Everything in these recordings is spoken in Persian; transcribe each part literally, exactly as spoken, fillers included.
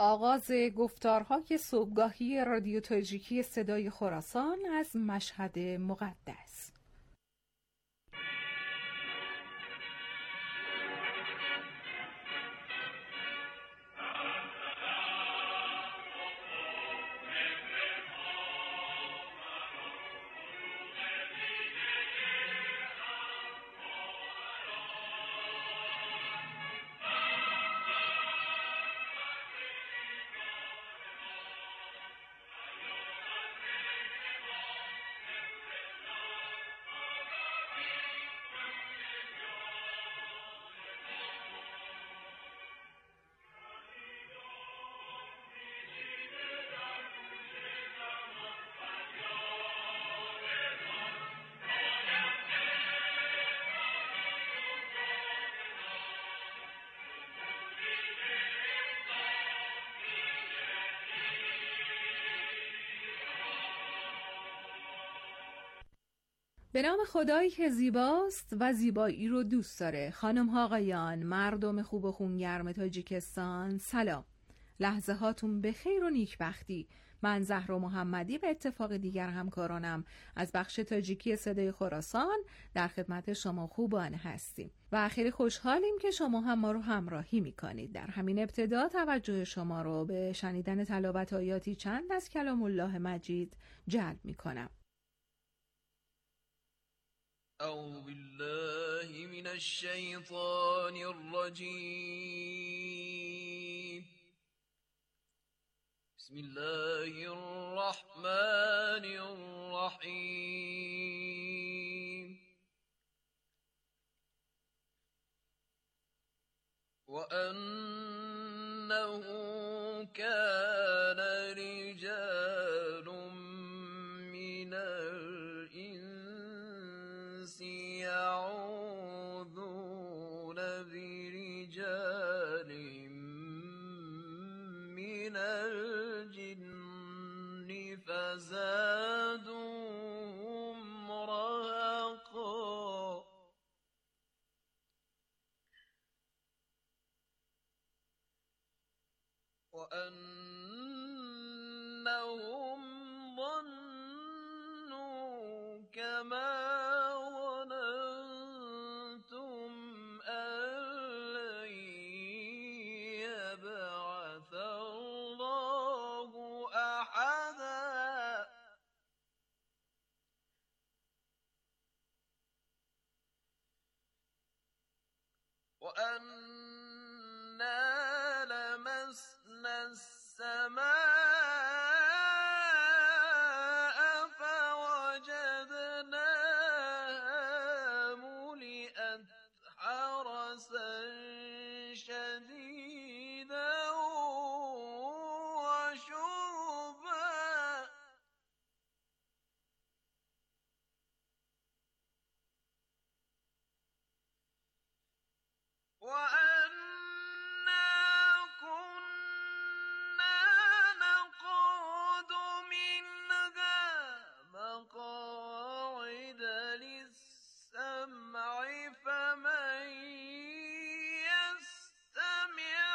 آغاز گفتارهای صبحگاهی رادیو تاجیکی صدای خراسان از مشهد مقدس. به نام خدایی که زیباست و زیبایی رو دوست داره. خانم ها آقایان، مردم خوب و خونگرم تاجیکستان، سلام. لحظه هاتون به خیر و نیکبختی. من زهرا محمدی به اتفاق دیگر همکارانم از بخش تاجیکی صدای خراسان در خدمت شما خوبان هستیم و خیلی خوشحالیم که شما هم ما رو همراهی میکنید. در همین ابتدا توجه شما رو به شنیدن تلاوت آیاتی چند از کلام الله مجید جلب میکنم. أعوذ بالله من الشيطان الرجيم. بسم الله الرحمن الرحيم. وأنه كان رجال من الإنس يعوذون برجال من الجن فزادوهم رهقا. وأنهم ظنوا كما ظننتم أن لن يبعث الله أحدا. وأنا لمسنا السماء فوجدناها ملئت حرسا شديدا وشهبا. وأنا كنا نقعد منها مقاعد للسمع فمن يستمع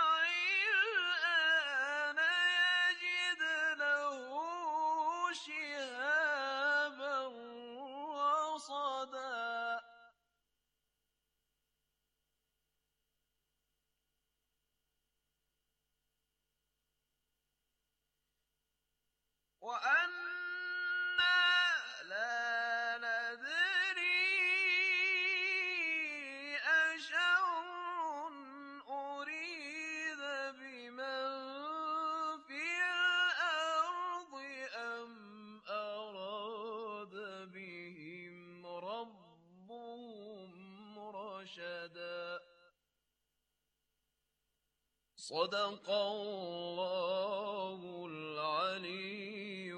الآن يجد له شهابا رصدا. وأنا لا ندري أشر أريد بمن في الأرض أم أراد بهم ربهم رشدا. صدق الله العلی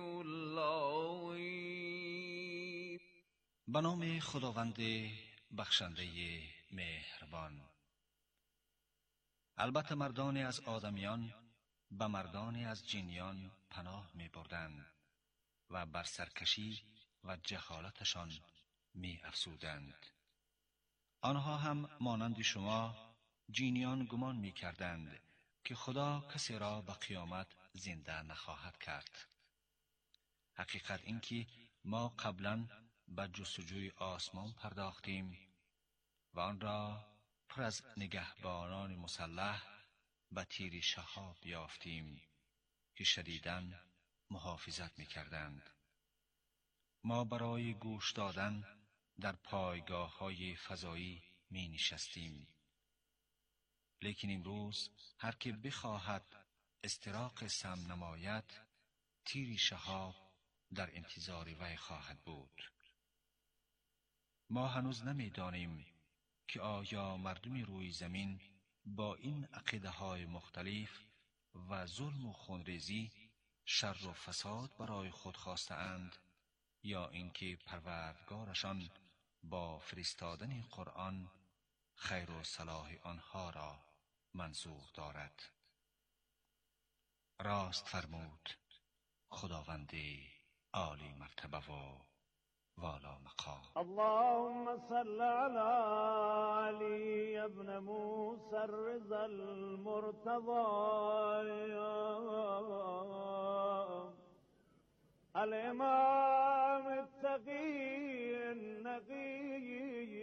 العظیم. به نام خداوند بخشنده مهربان. البته مردانی از آدمیان به مردانی از جنیان پناه می بردند و بر سرکشی و جهالتشان می افزودند. آنها هم مانند شما جینیان گمان می کردند که خدا کسی را به قیامت زنده نخواهد کرد. حقیقت این که ما قبلا به جستجوی آسمان پرداختیم و آن را پر از نگهبانان مسلح به تیر شهاب یافتیم که شدیداً محافظت می‌کردند. ما برای گوش دادن در پایگاه‌های فضایی می نشستیم. لیکن امروز هر که بخواهد استراق سم نماید، تیر شهاب در انتظار وی خواهد بود. ما هنوز نمی‌دانیم که آیا مردم روی زمین با این عقیده‌های مختلف و ظلم و خونریزی شر و فساد برای خود خواسته‌اند یا اینکه پروردگارشان با فرستادن قرآن خیر و صلاح آنها را منظور دارد. راست فرمود خداوند عالی مرتبه و والا مقام. اللهم صل على علي ابن موسى الرضا المرتضى الامام التقي النقي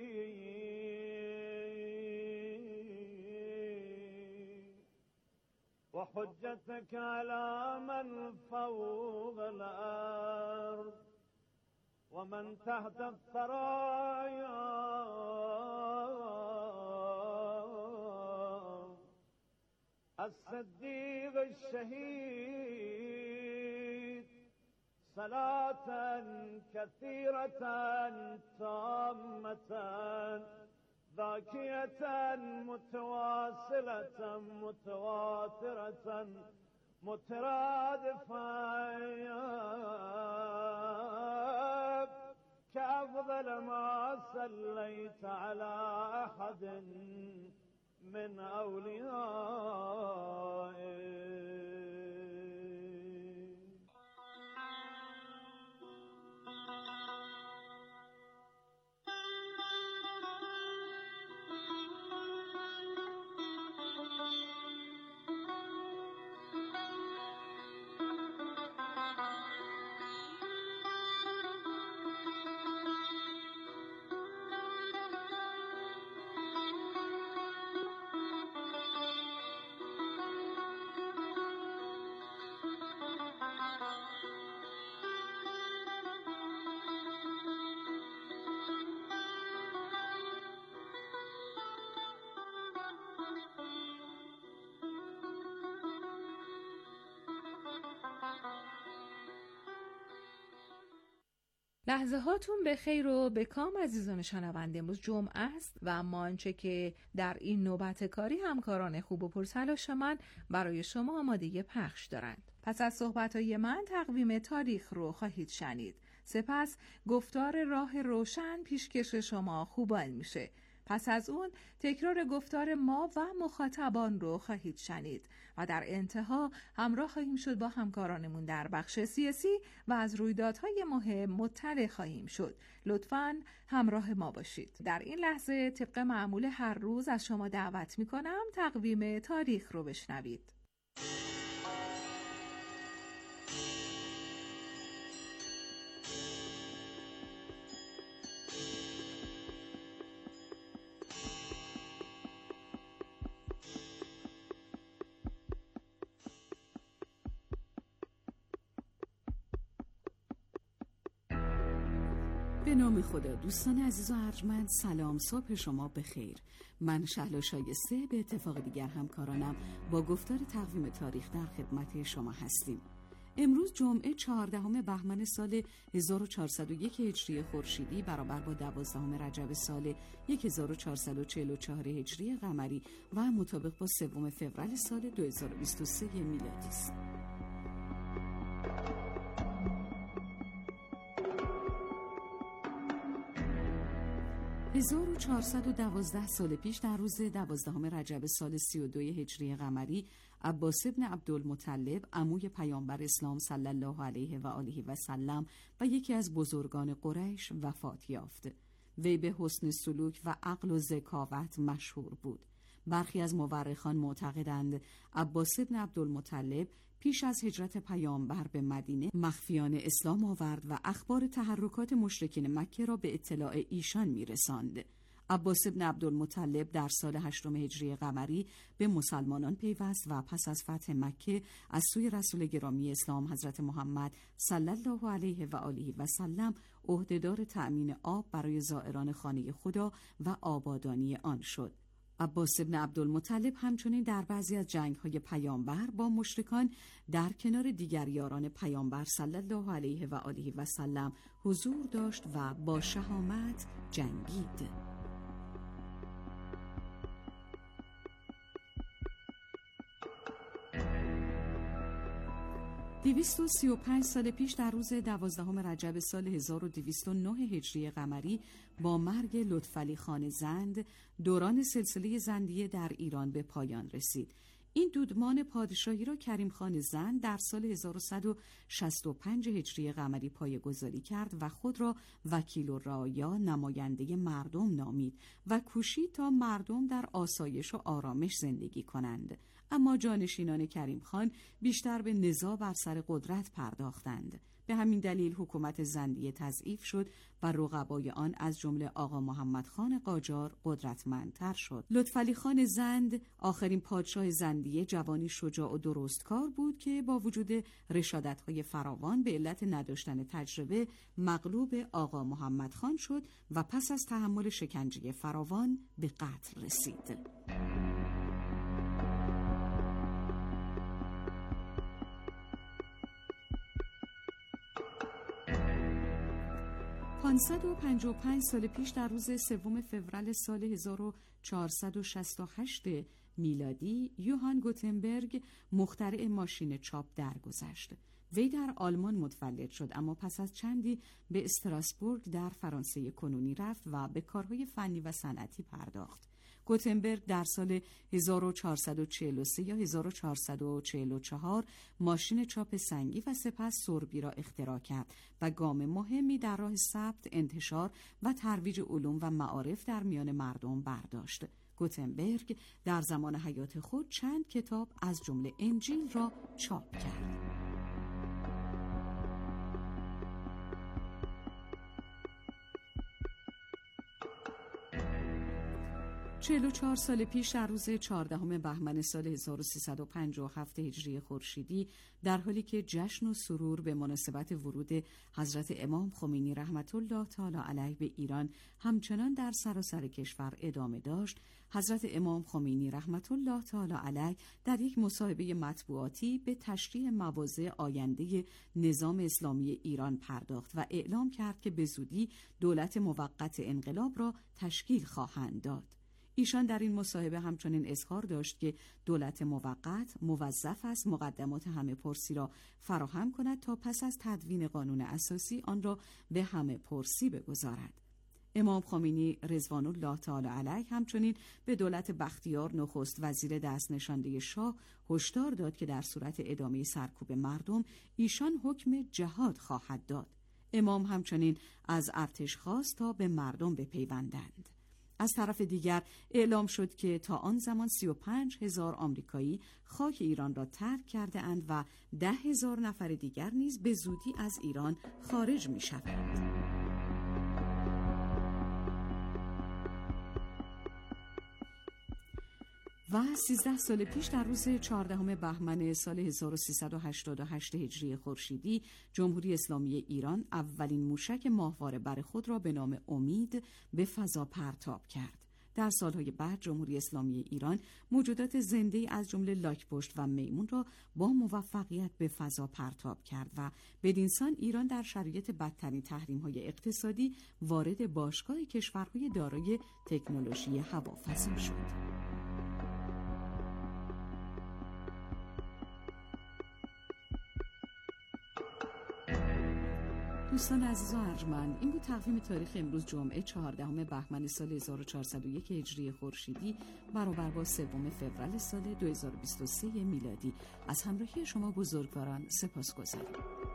وحجتك على من فوق الأرض ومن تحت الثرايا الصديق الشهيد صلاة كثيرة تامة ذاكية متواصلة متواترة مترادفة كأفضل ما صليت على أحد من أوليائك. لحظه هاتون به خیر و به کام عزیزان شنونده. امروز جمعه است و اما آنچه که در این نوبت کاری همکاران خوب و پرتلاش من برای شما آماده پخش دارند. پس از صحبت‌های من تقویم تاریخ رو خواهید شنید. سپس گفتار راه روشن پیشکش شما خوبان میشه. پس از اون تکرار گفتار ما و مخاطبان رو خواهید شنید و در انتها همراه خواهیم شد با همکارانمون در بخش سیاسی و از رویدادهای مهم مطلع خواهیم شد. لطفاً همراه ما باشید. در این لحظه طبق معمول هر روز از شما دعوت میکنم تقویم تاریخ رو بشنوید. به نام خدا. دوستان عزیز و ارجمند، سلام، صبح شما بخیر. من شهلا شایسته به اتفاق دیگر همکارانم با گفتار تقویم تاریخ در خدمت شما هستیم. امروز جمعه چهاردهم بهمن سال هزار و چهارصد و یک هجری خورشیدی برابر با دوازدهم رجب سال هزار و چهارصد و چهل و چهار هجری قمری و مطابق با سوم فوریه سال دو هزار و بیست و سه میلادی است. هزار و چهارصد و دوازده سال پیش در روز دوازدهم رجب سال سی و دو هجری قمری، عباس ابن عبدالمطلب عموی پیامبر اسلام صلی الله علیه و آله و سلم و یکی از بزرگان قریش وفات یافت. وی به حسن سلوک و عقل و ذکاوت مشهور بود. برخی از مورخان معتقدند عباس بن عبدالمطلب پیش از هجرت پیامبر به مدینه مخفیانه اسلام آورد و اخبار تحرکات مشرکین مکه را به اطلاع ایشان می‌رساند. عباس بن عبدالمطلب در سال هشتم هجری قمری به مسلمانان پیوست و پس از فتح مکه از سوی رسول گرامی اسلام حضرت محمد صلی الله علیه و آله و سلم عهدهدار تأمین آب برای زائران خانه خدا و آبادانی آن شد. عباس بن عبدالمطلب همچنین در بعضی از جنگ‌های پیامبر با مشرکان در کنار دیگر یاران پیامبر صلی الله علیه و آله و سلم حضور داشت و با شهامت جنگید. دویست و سی و پنج سال پیش در روز دوازدهم رجب سال هزار و دویست و نه هجری قمری با مرگ لطفعلی خان زند دوران سلسله زندیه در ایران به پایان رسید. این دودمان پادشاهی را کریم خان زند در سال هزار و صد و شصت و پنج هجری قمری پایه‌گذاری کرد و خود را وکیل الرعایا نماینده مردم نامید و کوشید تا مردم در آسایش و آرامش زندگی کنند. اما جانشینان کریم خان بیشتر به نزاع بر سر قدرت پرداختند. به همین دلیل حکومت زندیه تضعیف شد و رقبای آن از جمله آقا محمد خان قاجار قدرتمندتر شد. لطفعلی خان زند آخرین پادشاه زندیه جوانی شجاع و درستکار بود که با وجود رشادت‌های فراوان به علت نداشتن تجربه مغلوب آقا محمد خان شد و پس از تحمل شکنجه فراوان به قتل رسید. پانصد و پنجاه و پنج سال پیش در روز سوم فوریه سال هزار و چهارصد و شصت و هشت میلادی یوهان گوتنبرگ مخترع ماشین چاپ درگذشت. وی در آلمان متولد شد اما پس از چندی به استراسبورگ در فرانسه کنونی رفت و به کارهای فنی و صنعتی پرداخت. گوتنبرگ در سال هزار و چهارصد و چهل و سه یا هزار و چهارصد و چهل و چهار ماشین چاپ سنگی و سپس سوربی را اختراع کرد و گام مهمی در راه ثبت، انتشار و ترویج علوم و معارف در میان مردم برداشت. گوتنبرگ در زمان حیات خود چند کتاب از جمله انجیل را چاپ کرد. چهل و چهار سال پیش در روز چهاردهم بهمن سال هزار و سیصد و پنجاه و هفت هجری خورشیدی در حالی که جشن و سرور به مناسبت ورود حضرت امام خمینی رحمت الله تعالی علیه به ایران همچنان در سراسر کشور ادامه داشت، حضرت امام خمینی رحمت الله تعالی علیه در یک مصاحبه مطبوعاتی به تشریح مواضع آینده نظام اسلامی ایران پرداخت و اعلام کرد که به زودی دولت موقت انقلاب را تشکیل خواهند داد. ایشان در این مصاحبه همچنین اظهار داشت که دولت موقت موظف است مقدمات همه پرسی را فراهم کند تا پس از تدوین قانون اساسی آن را به همه پرسی بگذارد. امام خمینی رضوان الله تعالی علیه همچنین به دولت بختیار نخست وزیر دست نشانده شاه هشدار داد که در صورت ادامه سرکوب مردم ایشان حکم جهاد خواهد داد. امام همچنین از ارتش خواست تا به مردم بپیوندند. از طرف دیگر اعلام شد که تا آن زمان سی و پنج هزار آمریکایی خاک ایران را ترک کرده اند و ده هزار نفر دیگر نیز به زودی از ایران خارج می شوند. و سیزده سال پیش در روز چهاردهم بهمن سال هزار و سیصد و هشتاد و هشت هجری خورشیدی جمهوری اسلامی ایران اولین موشک ماهواره بر خود را به نام امید به فضا پرتاب کرد. در سالهای بعد جمهوری اسلامی ایران موجودات زنده از جمله لاک‌پشت و میمون را با موفقیت به فضا پرتاب کرد و بدین سان ایران در شرایط بدترین تحریم‌های اقتصادی وارد باشگاه کشورهای دارای تکنولوژی هوافضا شد. دوستان عزیز و ارجمند، این بود تقویم تاریخ امروز جمعه چهاردهم بهمن سال هزار و چهارصد و یک هجری خورشیدی برابر با سوم فوریه سال دو هزار و بیست و سه میلادی. از همراهی شما بزرگواران سپاسگزارم.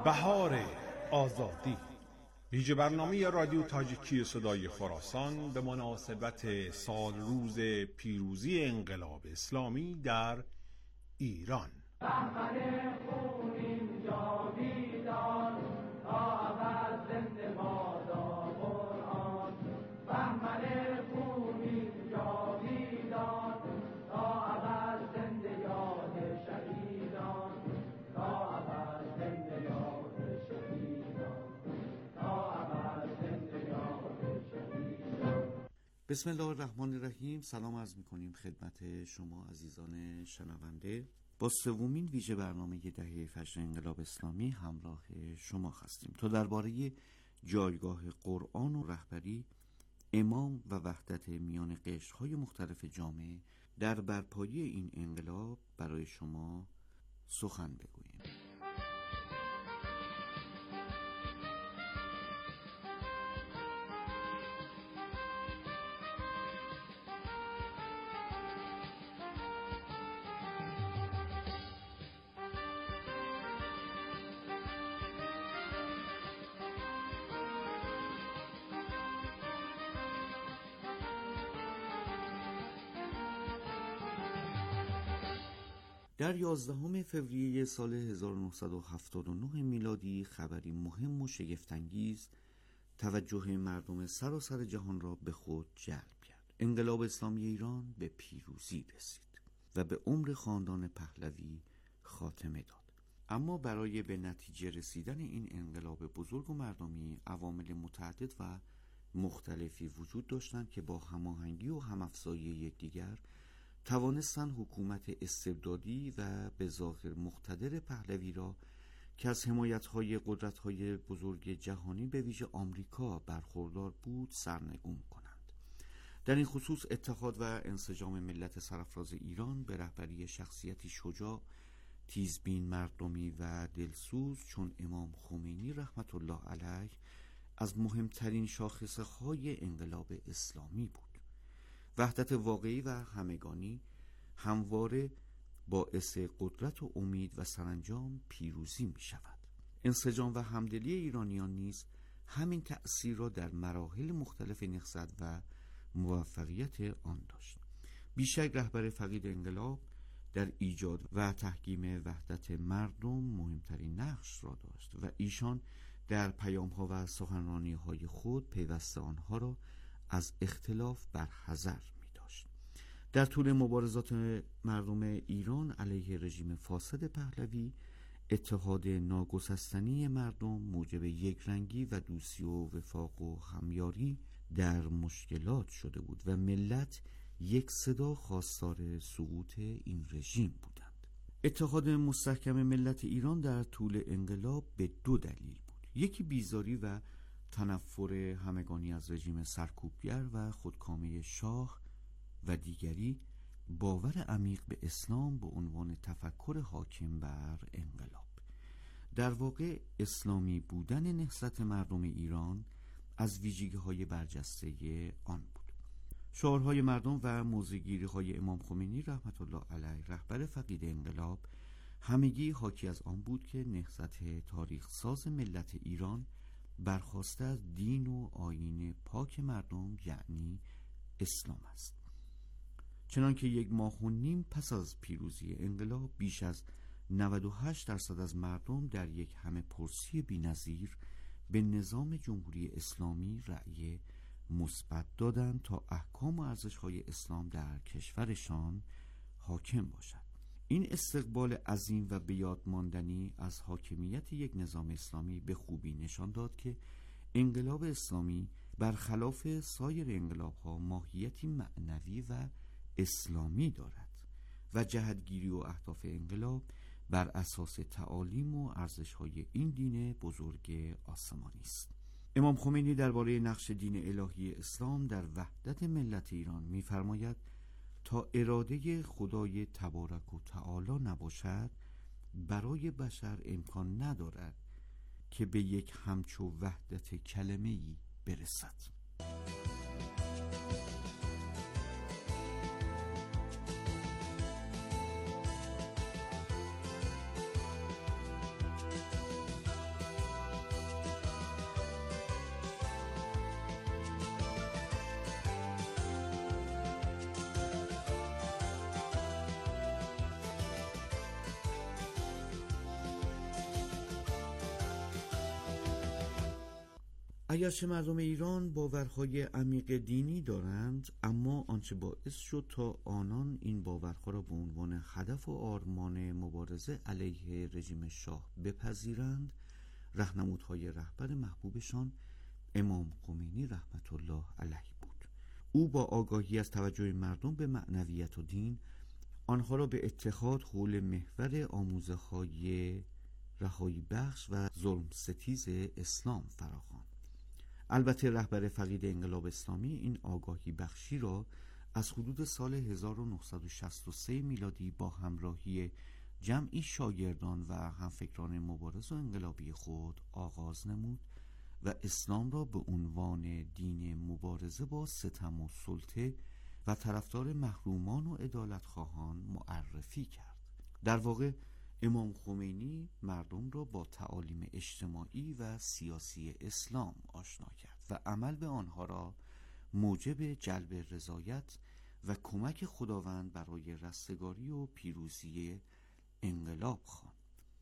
بهار آزادی، ویژه برنامه رادیو تاجیکی صدای خراسان به مناسبت سال روز پیروزی انقلاب اسلامی در ایران. بهمن خونین جاویدان تا ابد زنده بادا قرآن. بهمن خونین جاویدان تا ابد زنده یاد شهیدان. تا ابد زنده یاد شهیدان. تا ابد زنده یاد شهیدان. بسم الله الرحمن الرحیم. سلام عرض می‌کنیم خدمت شما عزیزان شنونده. با سومین ویژه برنامه دهه فجر انقلاب اسلامی همراه شما هستیم تا درباره جایگاه قرآن و رهبری، امام و وحدت میان قشرهای مختلف جامعه در برپایی این انقلاب برای شما سخن بگوییم. در یازدهم فوریه سال هزار و نهصد و هفتاد و نه میلادی خبری مهم و شگفت‌انگیز توجه مردم سراسر جهان را به خود جلب کرد. انقلاب اسلامی ایران به پیروزی رسید و به عمر خاندان پهلوی خاتمه داد. اما برای به نتیجه رسیدن این انقلاب بزرگ و مردمی عوامل متعدد و مختلفی وجود داشتند که با هماهنگی و همافزایی یکدیگر توانستند حکومت استبدادی و به ظاهر مقتدر پهلوی را که از حمایت‌های قدرت‌های بزرگ جهانی به ویژه آمریکا برخوردار بود سرنگون کنند. در این خصوص اتحاد و انسجام ملت سرافراز ایران به رهبری شخصیتی شجاع، تیزبین، مردمی و دلسوز چون امام خمینی رحمت الله علیه از مهمترین شاخصه‌های انقلاب اسلامی بود. وحدت واقعی و همگانی همواره باعث قدرت و امید و سرانجام پیروزی می شود. انسجام و همدلی ایرانیان نیز همین تأثیر را در مراحل مختلف نهضت و موفقیت آن داشت. بیشک رهبر فقید انقلاب در ایجاد و تحکیم وحدت مردم مهمترین نقش را داشت و ایشان در پیام‌ها و سخنرانی‌های خود پیوسته آنها را از اختلاف برحذر می داشت. در طول مبارزات مردم ایران علیه رژیم فاسد پهلوی، اتحاد ناگسستنی مردم موجب یکرنگی و دوستی و وفاق و همیاری در مشکلات شده بود و ملت یک صدا خواستار سقوط این رژیم بودند. اتحاد مستحکم ملت ایران در طول انقلاب به دو دلیل بود. یکی بیزاری و تنفر همگانی از رژیم سرکوبگر و خودکامه شاه و دیگری باور عمیق به اسلام به عنوان تفکر حاکم بر انقلاب. در واقع اسلامی بودن نهضت مردم ایران از ویژگی‌های برجسته آن بود. شعارهای مردم و موضع‌گیری‌های امام خمینی رحمت الله علیه رهبر فقید انقلاب همگی حاکی از آن بود که نهضت تاریخ ساز ملت ایران برخواسته از دین و آیین پاک مردم یعنی اسلام است. چنانکه یک ماه و نیم پس از پیروزی انقلاب بیش از نود و هشت درصد از مردم در یک همه پرسی بی‌نظیر به نظام جمهوری اسلامی رأی مثبت دادند تا احکام و ارزش‌های اسلام در کشورشان حاکم باشد. این استقبال عظیم و به یاد ماندنی از حاکمیت یک نظام اسلامی به خوبی نشان داد که انقلاب اسلامی برخلاف سایر انقلاب‌ها ماهیتی معنوی و اسلامی دارد و جهتگیری و اهداف انقلاب بر اساس تعالیم و ارزش‌های این دین بزرگ آسمانی است. امام خمینی درباره نقش دین الهی اسلام در وحدت ملت ایران می‌فرماید تا اراده خدای تبارک و تعالی نباشد برای بشر امکان ندارد که به یک همچو وحدت کلمه‌ای برسد. اگرچه مردم ایران باورهای عمیق دینی دارند، اما آنچه باعث شد تا آنان این باورها را به عنوان هدف و آرمان مبارزه علیه رژیم شاه بپذیرند، راهنمودهای رهبر محبوبشان امام خمینی رحمت الله علیه بود. او با آگاهی از توجه مردم به معنویت و دین، آنها را به اتحاد حول محور آموزه‌های رهایی بخش و ظلم ستیز اسلام فراخواند. البته رهبر فقید انقلاب اسلامی این آگاهی بخشی را از حدود سال هزار و نهصد و شصت و سه میلادی با همراهی جمعی شاگردان و همفکران مبارز و انقلابی خود آغاز نمود و اسلام را به عنوان دین مبارزه با ستم و سلطه و طرفدار محرومان و عدالتخواهان معرفی کرد. در واقع امام خمینی مردم را با تعالیم اجتماعی و سیاسی اسلام آشنا کرد و عمل به آنها را موجب جلب رضایت و کمک خداوند برای رستگاری و پیروزی انقلاب خواند.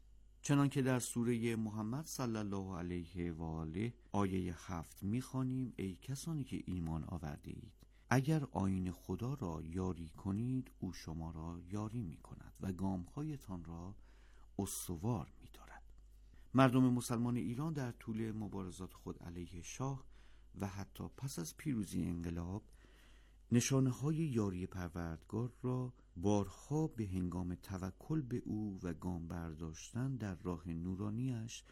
چنانکه در سوره محمد صلی الله علیه و آله آیه هفت می‌خوانیم: ای کسانی که ایمان آورده اید، اگر آیین خدا را یاری کنید او شما را یاری می کند و گام‌هایتان را استوار می دارد. مردم مسلمان ایران در طول مبارزات خود علیه شاه و حتی پس از پیروزی انقلاب نشانه های یاری پروردگار را بارها به هنگام توکل به او و گام برداشتن در راه نورانیش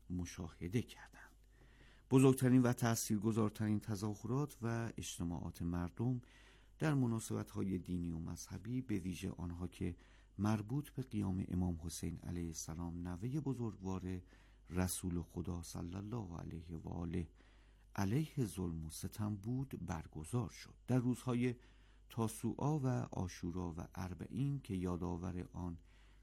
مشاهده کردند. بزرگترین و تأثیرگذارترین تظاهرات و اجتماعات مردم در مناسبت‌های دینی و مذهبی، به ویژه آنها که مربوط به قیام امام حسین علیه السلام نوه بزرگوار رسول خدا صلی الله علیه و آله علیه ظلم و ستم بود برگزار شد. در روزهای تاسوعا و عاشورا و اربعین که یادآور آن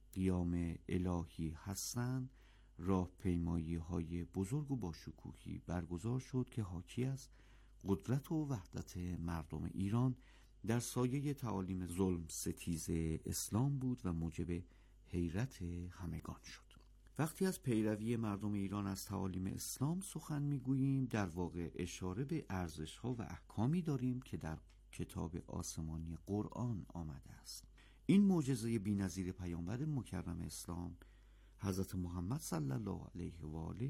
قیام الهی هستند، راهپیمایی های بزرگ و باشکوهی برگزار شد که حاکی از قدرت و وحدت مردم ایران در سایه تعالیم ظلم ستیز اسلام بود و موجب حیرت همگان شد. وقتی از پیروی مردم ایران از تعالیم اسلام سخن میگوییم، در واقع اشاره به ارزش‌ها و احکامی داریم که در کتاب آسمانی قرآن آمده است. این معجزه بی‌نظیر پیامبر مکرم اسلام حضرت محمد صلی الله علیه و آله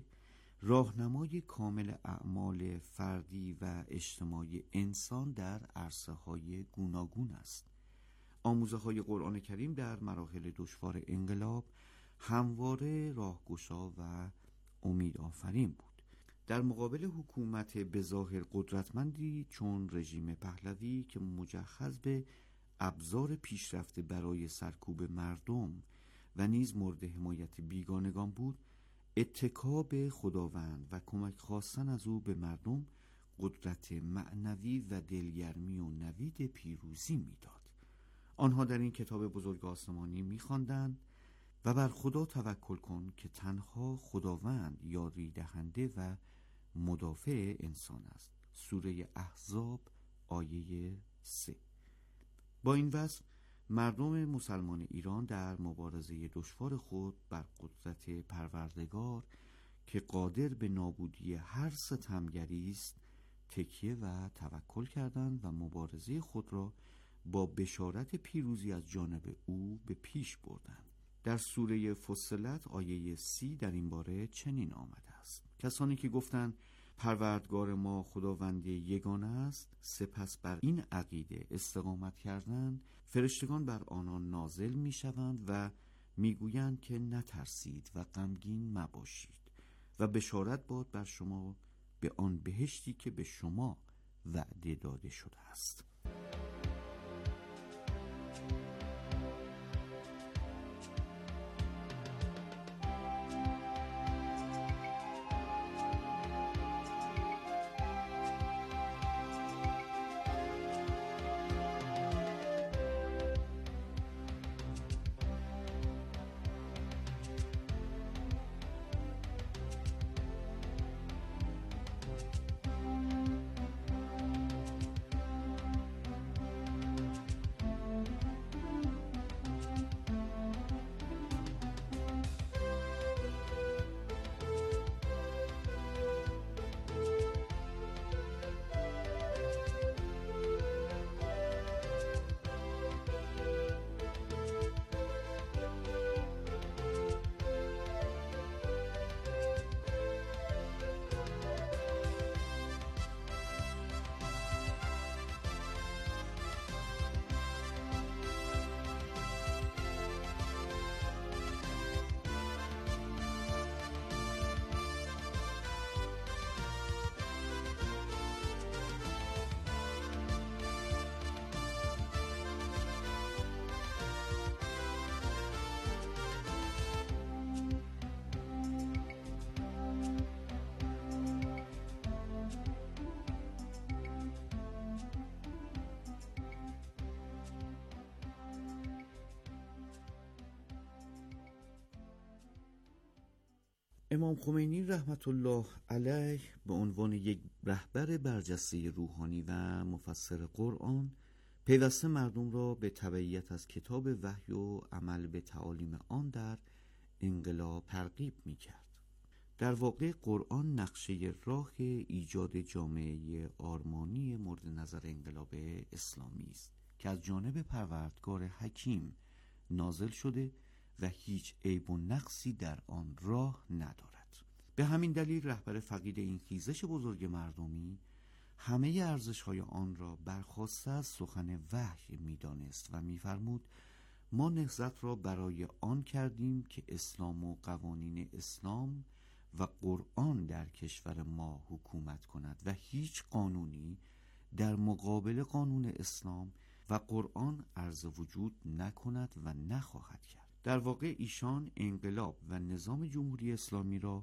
راهنمای کامل اعمال فردی و اجتماعی انسان در عرصه‌های گوناگون است. آموزه‌های قرآن کریم در مراحل دشوار انقلاب همواره راهگشا و امید آفرین بود. در مقابل حکومت بظاهر قدرتمندی چون رژیم پهلوی که مجهز به ابزار پیشرفته برای سرکوب مردم و نیز مورد حمایت بیگانگان بود، اتکا به خداوند و کمک خواستن از او به مردم قدرت معنوی و دلگرمی و نوید پیروزی میداد. آنها در این کتاب بزرگ آسمانی می‌خواندند و بر خدا توکل کن که تنها خداوند یاری دهنده و مدافع انسان است. سوره احزاب آیه سه. با این وصف مردم مسلمان ایران در مبارزه دشوار خود بر قدرت پروردگار که قادر به نابودی هر ستمگری است تکیه و توکل کردند و مبارزه خود را با بشارت پیروزی از جانب او به پیش بردند. در سوره فصلت آیه سی در این باره چنین آمده است: کسانی که گفتند پروردگار ما خداوند یگانه است، سپس بر این عقیده استقامت کردند، فرشتگان بر آنان نازل می شوند و می گویند که نترسید و غمگین مباشید و بشارت باد بر شما به آن بهشتی که به شما وعده داده شده است. امام خمینی رحمت الله علیه به عنوان یک رهبر برجسته روحانی و مفسر قرآن پیوسته مردم را به تبعیت از کتاب وحی و عمل به تعالیم آن در انقلاب ترغیب می‌کرد. در واقع قرآن نقشه راه ایجاد جامعه آرمانی مورد نظر انقلاب اسلامی است که از جانب پروردگار حکیم نازل شده و هیچ عیب و نقصی در آن راه ندارد. به همین دلیل رهبر فقید این خیزش بزرگ مردمی همه ارزش‌های آن را برخواسته از سخن وحی می‌دانست و می‌فرمود ما نهضت را برای آن کردیم که اسلام و قوانین اسلام و قرآن در کشور ما حکومت کند و هیچ قانونی در مقابل قانون اسلام و قرآن عرض وجود نکند و نخواهد کرد. در واقع ایشان انقلاب و نظام جمهوری اسلامی را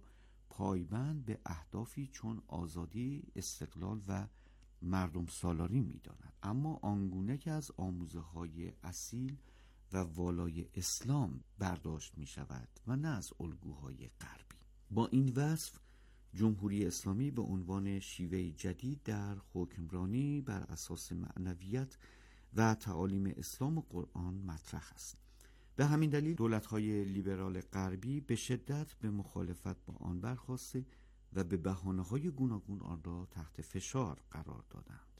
پایبند به اهدافی چون آزادی، استقلال و مردم سالاری می داند، اما آنگونه که از آموزه های اصیل و والای اسلام برداشت می شود و نه از الگوهای غربی. با این وصف جمهوری اسلامی به عنوان شیوه جدید در حکمرانی بر اساس معنویت و تعالیم اسلام و قرآن مطرح است. به همین دلیل دولت‌های لیبرال غربی به شدت به مخالفت با آن برخاسته و به بهانه‌های گوناگون آن را تحت فشار قرار دادند.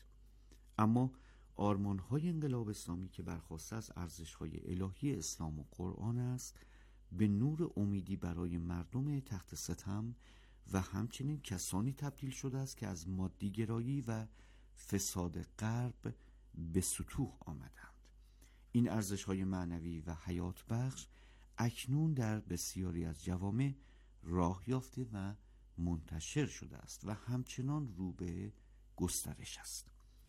اما آرمان‌های انقلاب اسلامی که برخاسته از ارزش‌های الهی اسلام و قرآن است، به نور امیدی برای مردم تحت ستم و همچنین کسانی تبدیل شده است که از مادی‌گرایی و فساد غرب به سطوح آمدند. این ارزش‌های معنوی و حیات بخش اکنون در بسیاری از جوامع راه یافته و منتشر شده است و همچنان رو به گسترش است.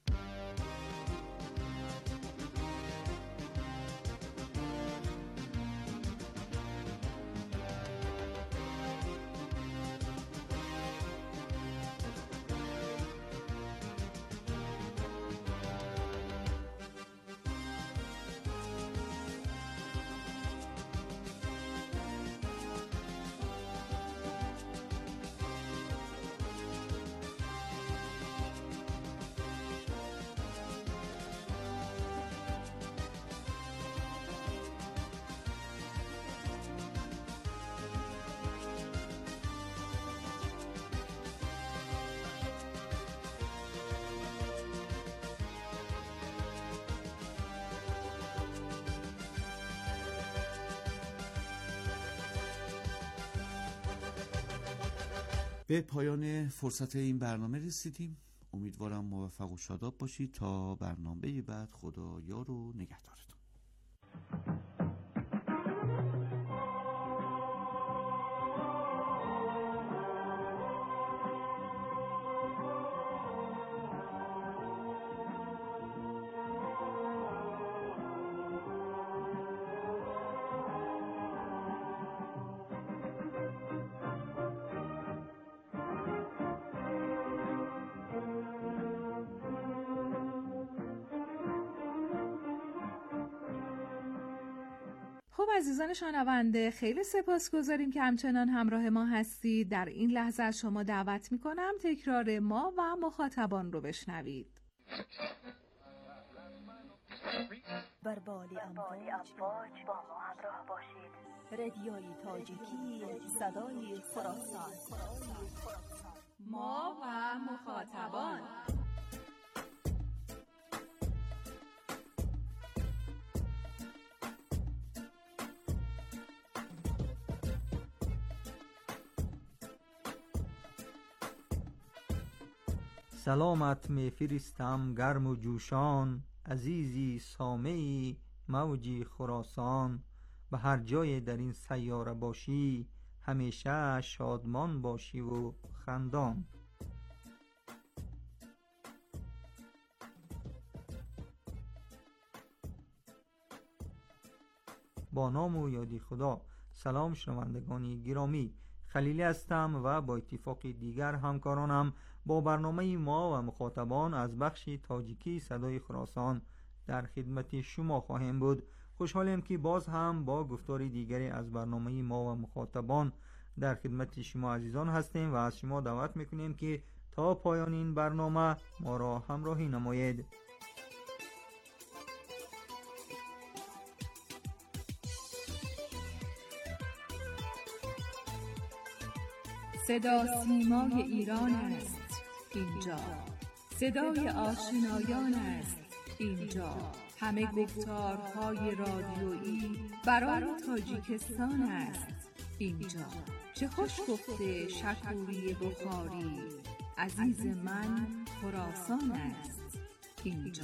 به پایان فرصت این برنامه رسیدیم. امیدوارم موفق و شاداب باشید. تا برنامه بعد خدا یار و نگهدارتون. خب عزیزان شنونده، خیلی سپاسگزاریم که همچنان همراه ما هستید. در این لحظه از شما دعوت میکنم تکرار ما و مخاطبان رو بشنوید. بر بال امواج با ما همراه باشید. رادیوی تاجیکی صدای خراسان. ما و مخاطبان. سلامت می فرستم گرم و جوشان، عزیزی سامعی موجی خراسان. به هر جای در این سیاره باشی، همیشه شادمان باشی و خندان. با نام و یادی خدا. سلام شنوندگان گرامی، خلیلی هستم و با اتفاق دیگر همکارانم با برنامه ما و مخاطبان از بخش تاجیکی صدای خراسان در خدمت شما خواهیم بود. خوشحالیم که باز هم با گفتار دیگری از برنامه ما و مخاطبان در خدمت شما عزیزان هستیم و از شما دعوت میکنیم که تا پایان این برنامه ما را همراهی نمایید. صدا سیمای ایران است اینجا، صدای آشنایان است اینجا، همه گفتارهای رادیویی برای تاجیکستان است اینجا. چه خوش گفته شکوری بخاری، عزیز من خراسان است اینجا.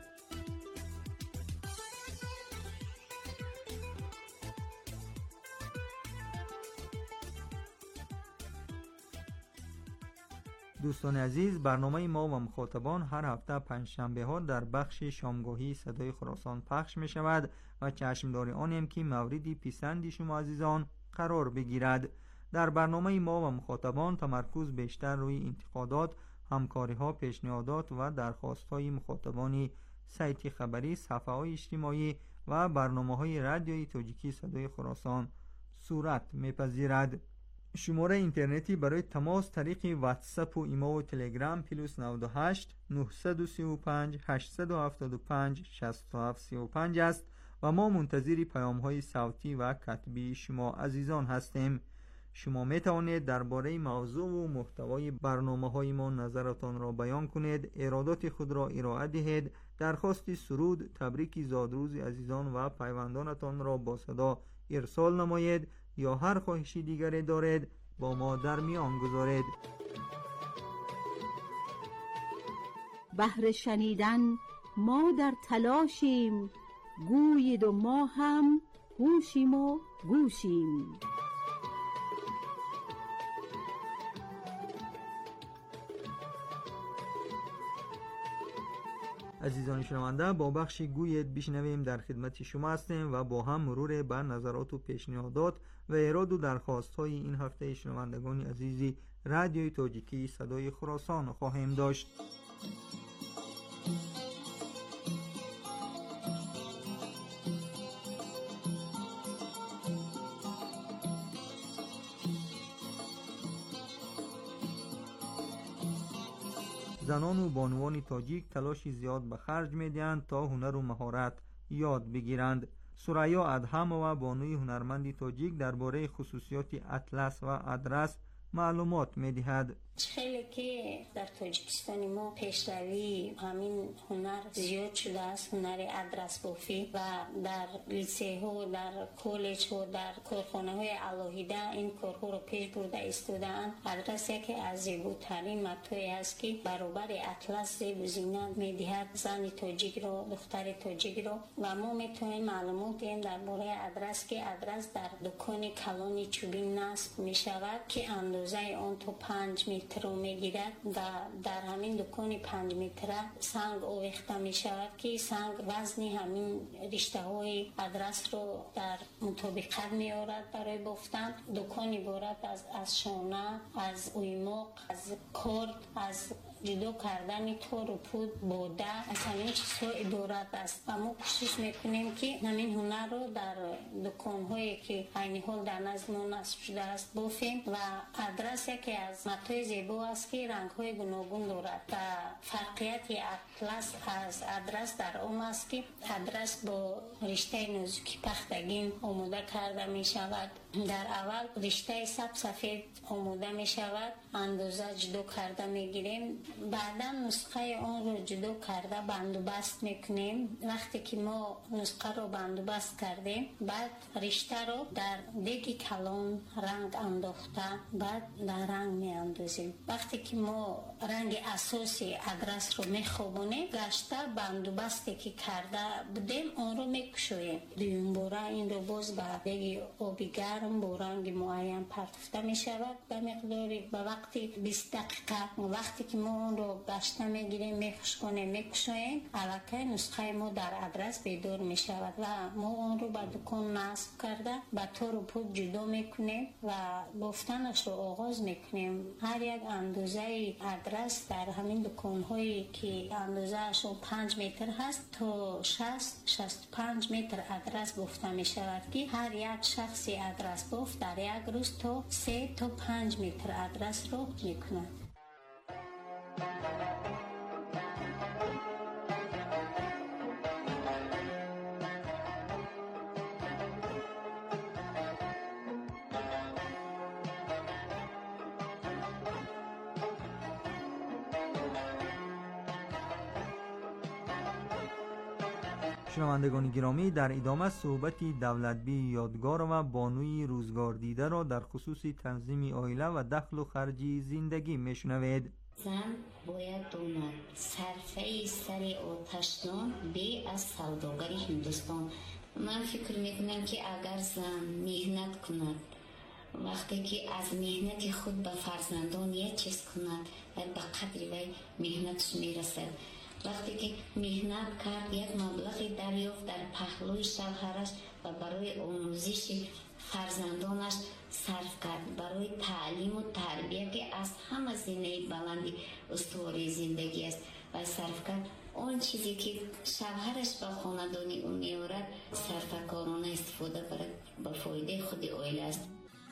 دوستان عزیز، برنامه ما و مخاطبان هر هفته پنجشنبه ها در بخش شامگاهی صدای خراسان پخش می شود و چشمدار آنیم که موردی پسندی شما عزیزان قرار بگیرد. در برنامه ما و مخاطبان تمرکز بیشتر روی انتقادات، همکاری ها، پیشنهادات و درخواست های مخاطبان سایت خبری، صفحه های اجتماعی و برنامه های رادیویی تاجیکی صدای خراسان صورت میپذیرد. شماره اینترنتی برای تماس طریق واتساپ و ایما و تلگرام پلوس نود و هشت نهصد و سی و پنج هشتصد و هفتاد و پنج شصت و هفت سی و پنج است و ما منتظر پیام های صوتی و کتبی شما عزیزان هستیم. شما می توانید درباره موضوع و محتوای برنامه های ما نظرتان را بیان کنید، ارادات خود را ارائه دهید، درخواست سرود، تبریک زادروز عزیزان و پیوندانتان را با صدا ارسال نمایید یا هر خواهشی دیگری دارید با ما در میان گذارید. بهر شنیدن ما در تلاشیم، گویید و ما هم هوشیم و گوشیم. عزیزان شنونده، با بخش گوید بشنویم در خدمت شما هستیم و با هم مرور بر نظرات و پیشنهادات و ایراد و درخواست های این هفته شنوندگان عزیزی رادیوی تاجیکی صدای خراسان خواهیم داشت. زنان و بانوان تاجیک تلاشی زیاد به خرج میدهند تا هنر و مهارت یاد بگیرند. سریا ادهم و بانوی هنرمند تاجیک درباره خصوصیات اطلس و ادرس معلومات میدهد. خیلی که در تاجیکستان ما پیشروی همین هنر زیاد شده است، هنر ادرس بافی، و در لیسه ها، در کالج ها، در کارخانه های علاهیده این کارها رو پیش برده ایستاده‌اند. ادرس یکی از زیباترین متاعی است که برابر اطلس زیب و زینت میدهد زن تاجیک را، دختر تاجیک را. و ما میتونیم معلومات دهیم درباره ادرس که ادرس در دکان کلان چوبین نصب میشود که اندازه آن تا پنج متر رو میگیرد و در همین دکان پنج متره سنگ آویخته می شود که سنگ وزن همین رشته های ادرس رو در مطابقت می آورد برای بافتن. دکان عبارت از از شانه، از اویماق، از کارد، از جدا کردن تار و پود، باده، از همین چیزها عبارت است. و ما کوشش میکنیم که همین هنر رو در دکان‌هایی که عین حال در نزد ما نصب شده است بافیم. و ادرس یکی از متاع زیبا است که رنگ‌های گوناگون دارد و فرقیت اطلس از ادرس در آن است که ادرس با رشته نازکی پختگین آماده کرده می شود. در اول رشته سبز سفید آماده می شود، اندازه جدا کرده می گیریم، بعدا نسخه آن رو جدا کرده بندوبست می کنیم. وقتی که ما نسخه رو بندوبست کردیم، بعد رشته رو در دیگ کلان رنگ انداخته بعد در رنگ می اندازیم. وقتی که ما رنگ اساسی ادرس رو می خوابونیم، گشته بندوبستی که کرده بودیم اون رو می کشویم. دویم باره این رو باز به دیگ آبی گرم با رنگ معین پرتفته می شود به مقداری به وقتی بیست دقیقه. وقتی که ما اون رو گشته می گیریم، می خشکونیم، می کشویم، الکی نسخه ما در ادرس بیدار می شود و ما اون رو به دکان نصب کرده به تار و پود جدا می کنیم و بافتنش رو آغاز می کنیم. هر یک اندازه ادرس در همین دکان هایی که اندازه اشون پنج متر هست تا شصت شصت و پنج متر ادرس بافته می شود که هر یک شخصی ادرس ادرس باف در یک روز تا سه تا پنج متر ادرس رو میکنند. شنوندگان گرامی، در ادامه صحبتی دولتبی یادگار و بانوی روزگار دیده را در خصوص تنظیم عائله و دخل و خرج زندگی میشنوید. زن باید داند صرفه سر آتشدان بی از سوداگری هندوستان. من فکر میکنم که اگر زن مهنت کند، وقتی که از مهنت خود به فرزندان یک چیز کند، به قدری وی مهنتش میرسد. وقتی که مهنت کرد یک مبلغی دریافت در پهلوی شوهرش و برای آموزش فرزندانش صرف کرد، برای تعلیم و تربیه که از همه زینه بلندی استواری زندگی است و صرف کرد. آن چیزی که شوهرش به خاندانی او میآورد صرفه‌کارانه استفاده برای به فایده خود عائله است.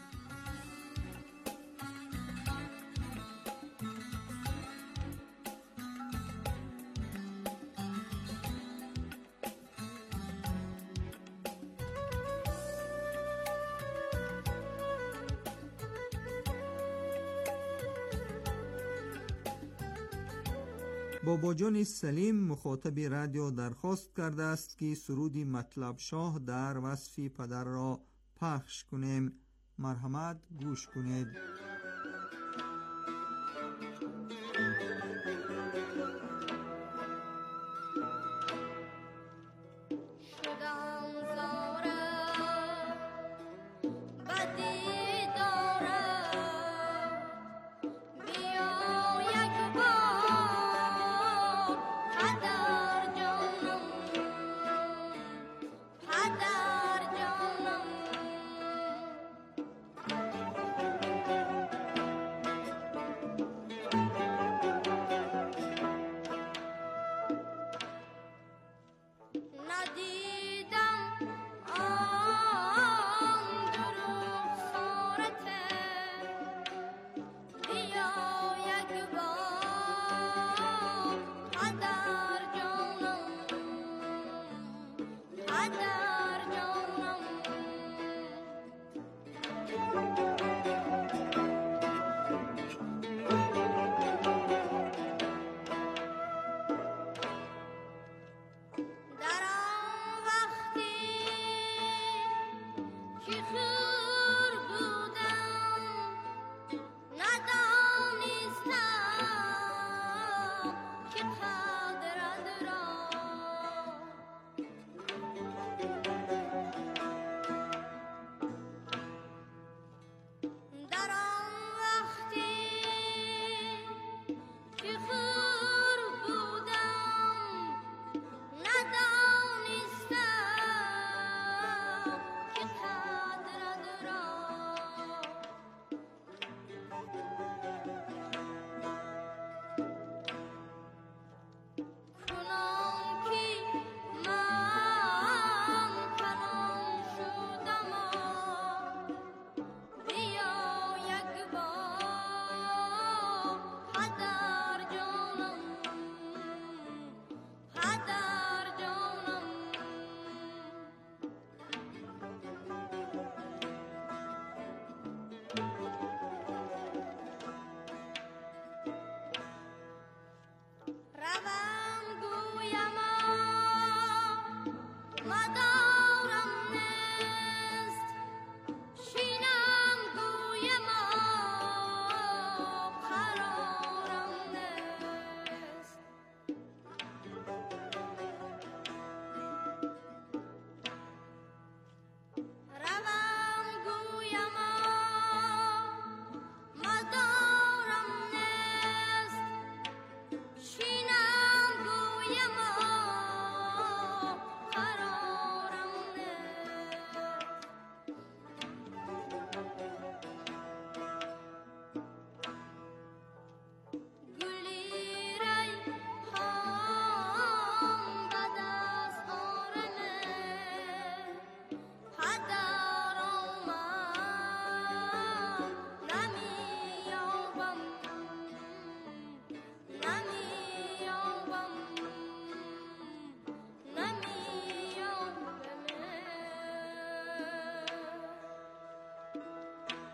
بابا جان سلیم مخاطب رادیو درخواست کرده است که سرودی مطلب شاه در وصف پدر را پخش کنیم. مرحمت گوش کنید. Thank you.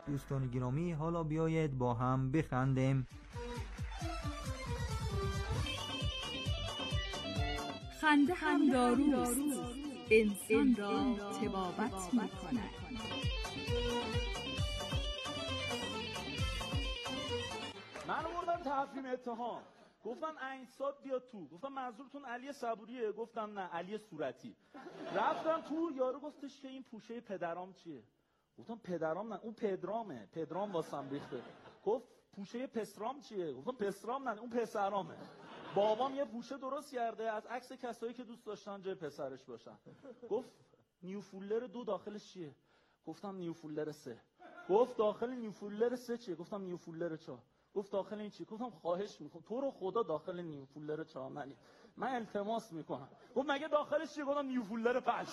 دوستان گرامی، حالا بیایید با هم بخندیم. خنده هم داروست، انسان را طبابت می‌کند. من آوردم تفهیم اتهام، گفتن انصاد بیا تو، گفتم منظورتون علی صبوریه؟ گفتم نه، علی صورتی. رفتم تو، یارو گفتش که این پوشه پدرام چیه؟ گفتم پدرام نه، اون پدرامه، پدرام واسم ریخته. گفت پوشه پسرام چیه؟ گفتم پسرام نه، اون پسرامه. بابام یه پوشه درست کرده از عکس کسایی که دوست داشتن جای پسرش باشن. گفت نیوفولر دو داخلش چیه؟ گفتم نیوفولر سه. گفت داخل نیوفولر سه چیه؟ گفتم نیوفولر چهار. گفت داخل این چی؟ گفتم خواهش میکنم تو رو خدا داخل نیوفولر چهار منی، من التماس میکنم. گفت مگه داخلش چیه؟ گفتم نیوفولر پنج.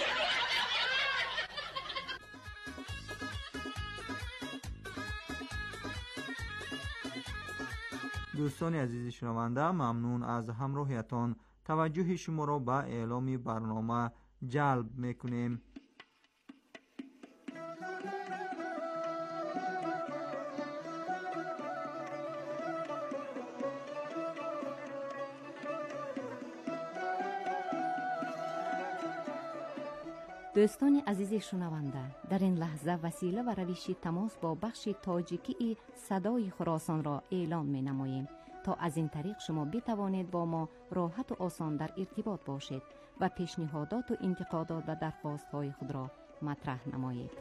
دوستان عزیز شنونده، ممنون از همراهیتان. توجه شما را به اعلام برنامه جلب میکنیم. دوستان عزیز شنونده، در این لحظه وسیله و روش تماس با بخش تاجیکی صدای خراسان را اعلام می نماییم تا از این طریق شما بتوانید با ما راحت و آسان در ارتباط باشید و پیشنهادات و انتقادات و درخواست های خود را مطرح نمایید.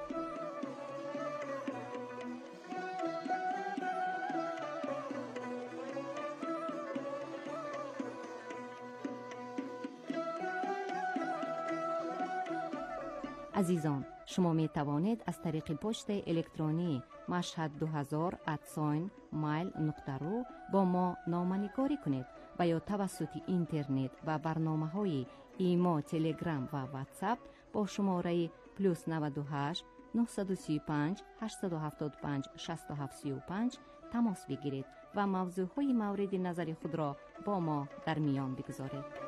عزیزان، شما می توانید از طریق پست الکترونی مشهد دو هزار ات مایل نقطه رو با ما نامه‌نگاری کنید و یا توسط اینترنت و برنامه های ایما، تلگرام و واتساپ با شماره پلوس نود و هشت نه سه پنج هشت هفت پنج شش هفت سه پنج تماس بگیرید و موضوع های مورد نظر خود را با ما در میان بگذارید.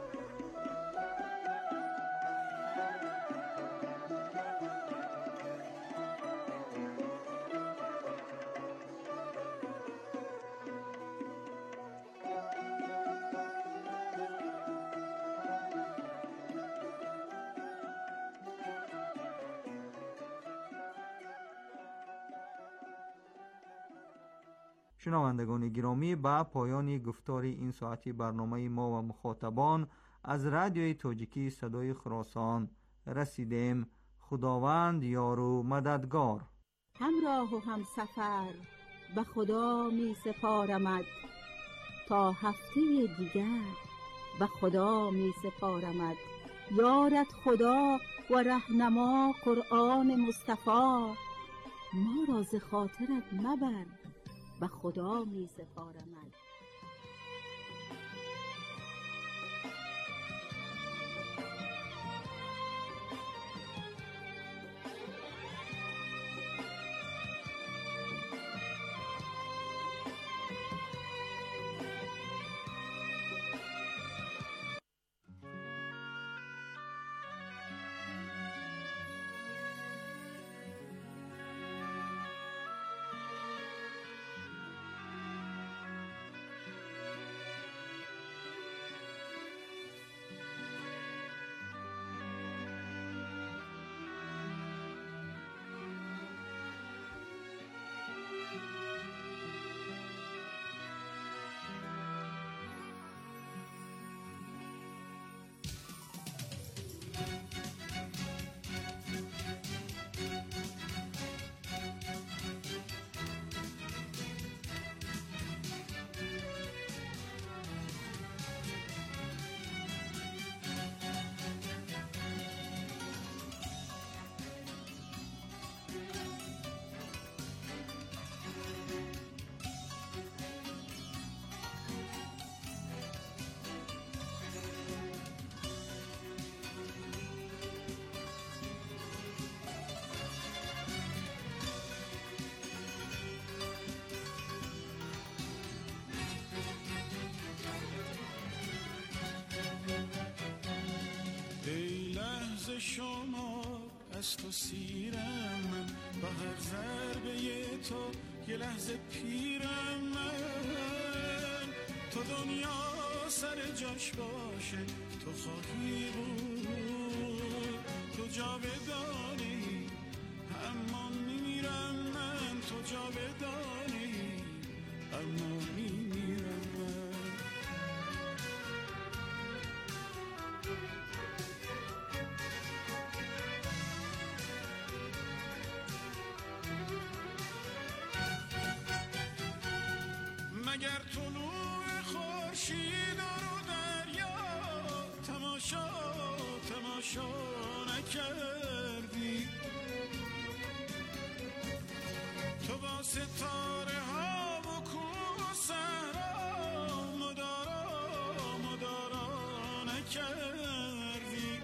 شنوندگان گرامی، به پایان گفتار این ساعتی برنامه ما و مخاطبان از رادیوی تاجیکی صدای خراسان رسیدیم. خداوند یار و مددگار. همراه و هم سفر به خدا می سپارمد، تا هفته دیگر به خدا می سپارمد. یارت خدا و رهنما قرآن مصطفی، ما را ز خاطرت مبر به خدا می سپارمد. شما از تو سیرم من با هر ضرب تو یه لحظه پیرم من، تو دنیا سر جاش باشه تو خواهی بود، تو جاودانی اما میمیرم من، تو جاودانی اما میمیرم من. مگر طلوع خورشید رو دریا تماشا تماشا نکردی؟ تو با ستاره ها و کوه و صحرا مدارا مدارا نکردی؟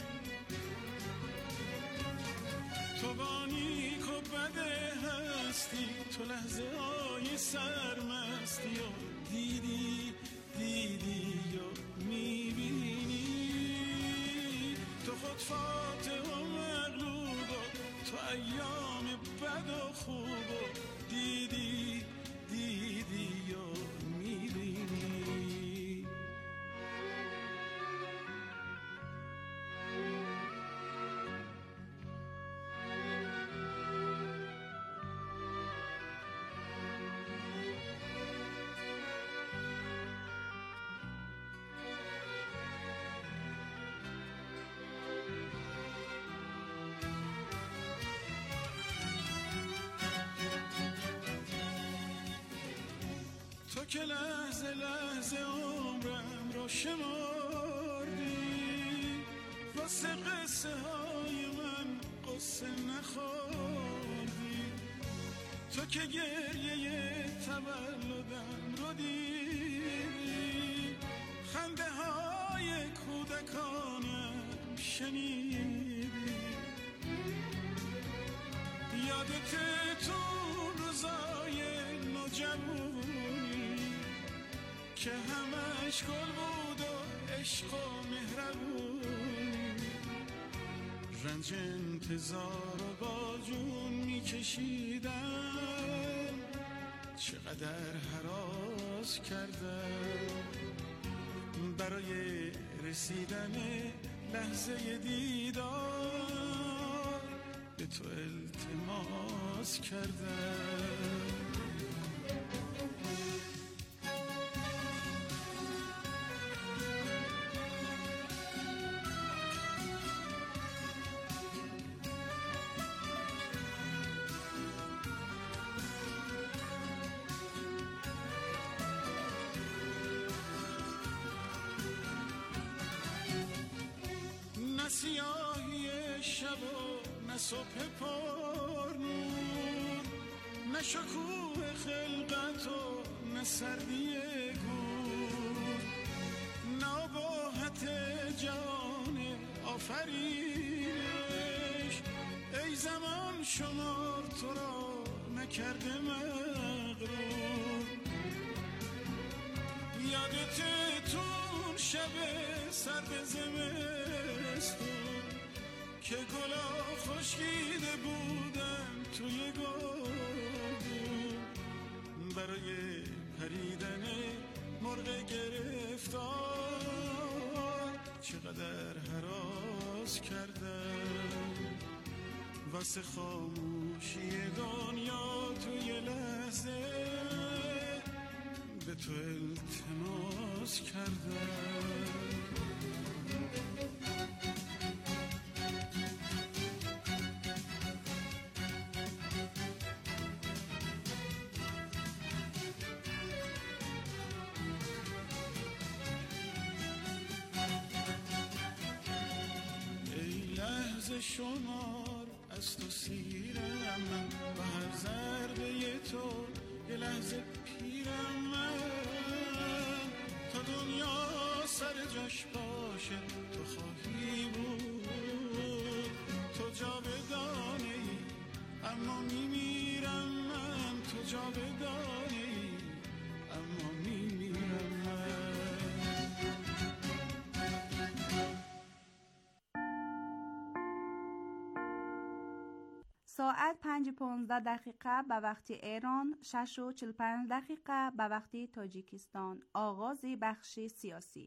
تو با نیک و بد هستی، تو لحظه های سرمستی و دیدی دیدی یا میبینی، تو خود فاتح و مغلوب و تو ایام بد و خوب و دیدی دیدی یا میبینی. تو که لحظه لحظه عمرم رو شمردی، واسه قصه های من قصه نخوردی، تو که گریه تولدم رو دیدی، خنده های کودکانم شنیدی، یادت تو روزای نوجوانی که همش گل بود و عشق و مهربونی، رنج انتظار و با جون میکشیدم، چقدر هراس کردم برای رسیدن لحظه دیدار، به تو التماس کردم. نه سیاهی شب و نه صبح پر نور، نه شکوه خلقت و نه سردی گور، نه اباحت جان آفرینش، ای زمان شمار تو را نکرده مغرور، یادت تون شب سرد زمستون که گلا خشکیده بودم توی گلدون، برای پریدن مرغ گرفتار چقدر هراس کردم، واسه خاموشی دنیا توی لحظه به تو التماس کردم. شمار از تو سیرم من، و هر ضربه تو یه لحظه پیرم من، تا دنیا سر جاش باشه تو خواهی بود، تو جاودانی اما میمیرم من، تو جاودانی اما میمیرم من. ساعت پنج و پانزده دقیقه به وقت ایران، شش و چهل و پنج دقیقه به وقت تاجیکستان. آغاز بخش سیاسی.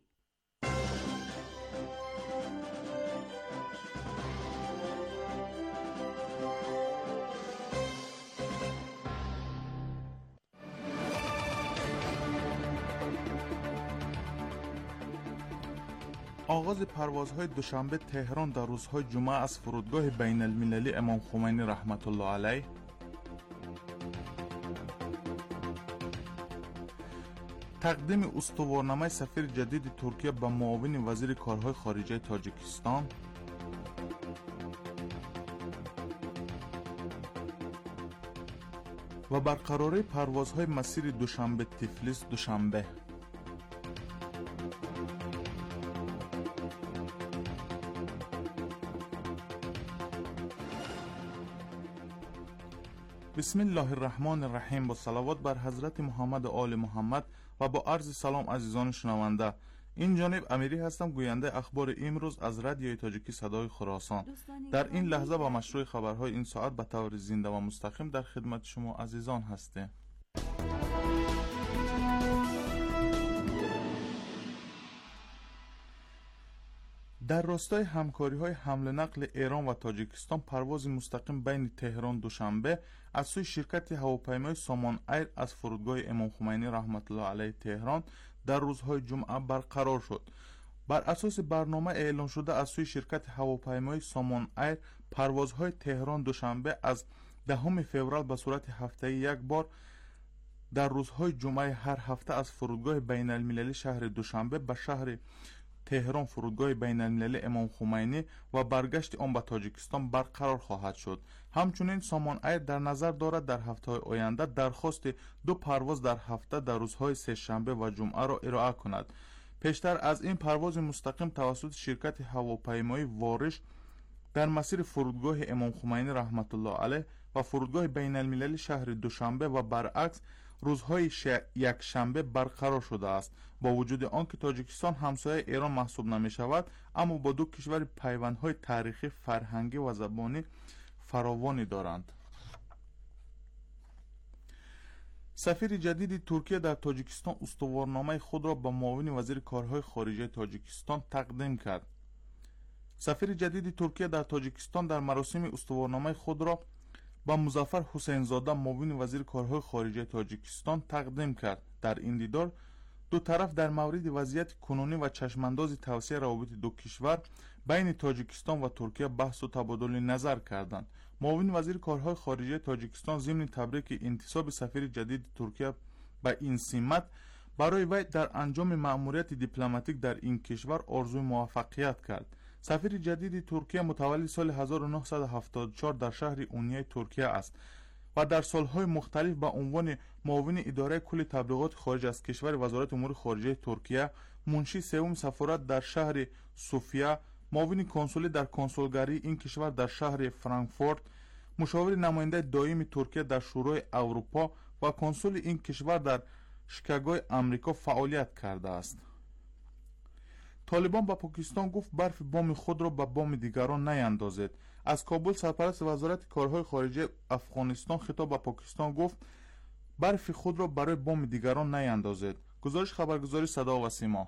آغاز پروازهای دوشنبه تهران در روزهای جمعه از فرودگاه بین المللی امام خمینی رحمت الله علیه، تقدیم استوارنامه سفیر جدید ترکیه به معاون وزیر کارهای خارجه تاجیکستان، و برقراری پروازهای مسیر دوشنبه تفلیس دوشنبه. بسم الله الرحمن الرحیم. با صلوات بر حضرت محمد و آل محمد و با عرض سلام عزیزان شنونده. این جانب امیری هستم، گوینده اخبار امروز از رادیوی تاجیکی صدای خراسان. در این لحظه با مشروع خبرهای این ساعت به طور زنده و مستقیم در خدمت شما عزیزان هستیم. در راستای همکاری های حمل نقل ایران و تاجیکستان، پرواز مستقیم بین تهران دوشنبه از سوی شرکت هواپیمای سامان ایر از فرودگاه امام خمینی رحمت الله علیه تهران در روزهای جمعه برقرار شد. بر اساس برنامه اعلام شده از سوی شرکت هواپیمای سامان ایر، پروازهای تهران دوشنبه از دهم فوریه به صورت هفته‌ای یک بار در روزهای جمعه هر هفته از فرودگاه بین المللی شهر دوشنبه به شهر تهران فرودگاه بین المللی امام خمینی و برگشت آن به تاجیکستان برقرار خواهد شد. همچنین سامان ایر در نظر دارد در هفته‌های آینده درخواست دو پرواز در هفته در روزهای سه شنبه و جمعه را ارائه کند. پیشتر از این پرواز مستقیم توسط شرکت هواپیمایی وارش در مسیر فرودگاه امام خمینی رحمت الله علیه و فرودگاه بین المللی شهر دوشنبه و برعکس روزهای ش... یک شنبه برقرار شده است. با وجود آنکه تاجیکستان همسایه ایران محسوب نمی شود، اما با دو کشور پیوندهای تاریخی، فرهنگی و زبانی فراوانی دارند. سفیر جدید ترکیه در تاجیکستان استوارنامه خود را به معاون وزیر کارهای خارجه تاجیکستان تقدیم کرد. سفیر جدید ترکیه در تاجیکستان در مراسم استوارنامه خود را با مظفر حسین زاده معاون وزیر کارهای خارجه تاجیکستان تقدیم کرد. در این دیدار دو طرف در مورد وضعیت کنونی و چشمانداز توسعه روابط دو کشور بین تاجیکستان و ترکیه بحث و تبادل نظر کردند. معاون وزیر کارهای خارجه تاجیکستان ضمن تبریک انتصاب سفیر جدید ترکیه به این سمت برای وی در انجام مأموریت دیپلماتیک در این کشور آرزوی موفقیت کرد. سفیر جدید ترکیه متولد سال هزار و نهصد و هفتاد و چهار در شهر اونیه ترکیه است و در سالهای مختلف به عنوان معاون اداره کل تبلیغات خارج از کشور وزارت امور خارجه ترکیه، منشی سوم سفارت در شهر سوفیا، معاون کنسولی در کنسولگری این کشور در شهر فرانکفورت، مشاور نماینده دائم ترکیه در شورای اروپا و کنسول این کشور در شیکاگو آمریکا فعالیت کرده است. طالبان با پاکستان گفت برف بام خود را به بام دیگران نیندازد. از کابل سرپرست وزارت کارهای خارجه افغانستان خطاب به پاکستان گفت برف خود را برای بام دیگران نیندازد. گزارش خبرگزاری صدا و سیما.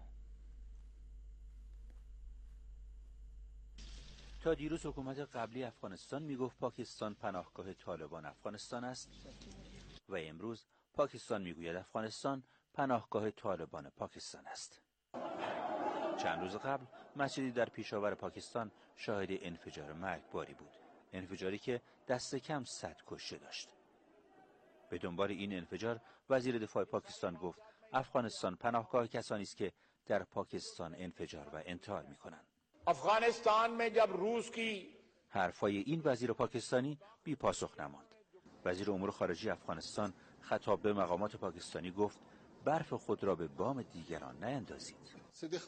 تا دیروز حکومت قبلی افغانستان میگفت پاکستان پناهگاه طالبان افغانستان است و امروز پاکستان میگوید افغانستان پناهگاه طالبان پاکستان است. چند روز قبل مسجدی در پیشاور پاکستان شاهد انفجار مرگباری بود، انفجاری که دست کم صد کشته داشت. به دنبال این انفجار وزیر دفاع پاکستان گفت افغانستان پناهگاه کسانی است که در پاکستان انفجار و انتحار می‌کنند. افغانستان میں جب روس کی حرفای این وزیر پاکستانی بی پاسخ نماند. وزیر امور خارجه افغانستان خطاب به مقامات پاکستانی گفت برف خود را به بام دیگران نیندازید.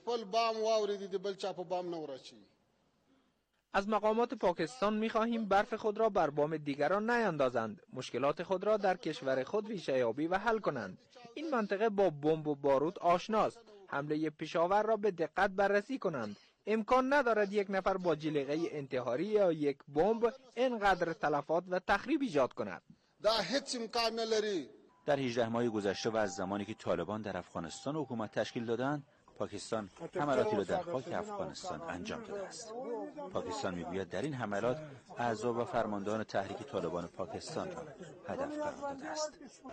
از مقامات پاکستان می‌خواهیم برف خود را بر بام دیگران نیندازند. مشکلات خود را در کشور خود ریشه‌یابی و حل کنند. این منطقه با بمب و بارود آشناست. حمله پشاور را به دقت بررسی کنند. امکان ندارد یک نفر با جلیقه انتحاری یا یک بمب اینقدر تلفات و تخریب ایجاد کند. در هجده ماه گذشته و از زمانی که طالبان در افغانستان حکومت تشکیل دادند، پاکستان حملاتی را در خاک افغانستان انجام داده است. پاکستان میگوید در این حملات اعضا و فرماندهان تحریک طالبان پاکستان را هدف قرار داده است.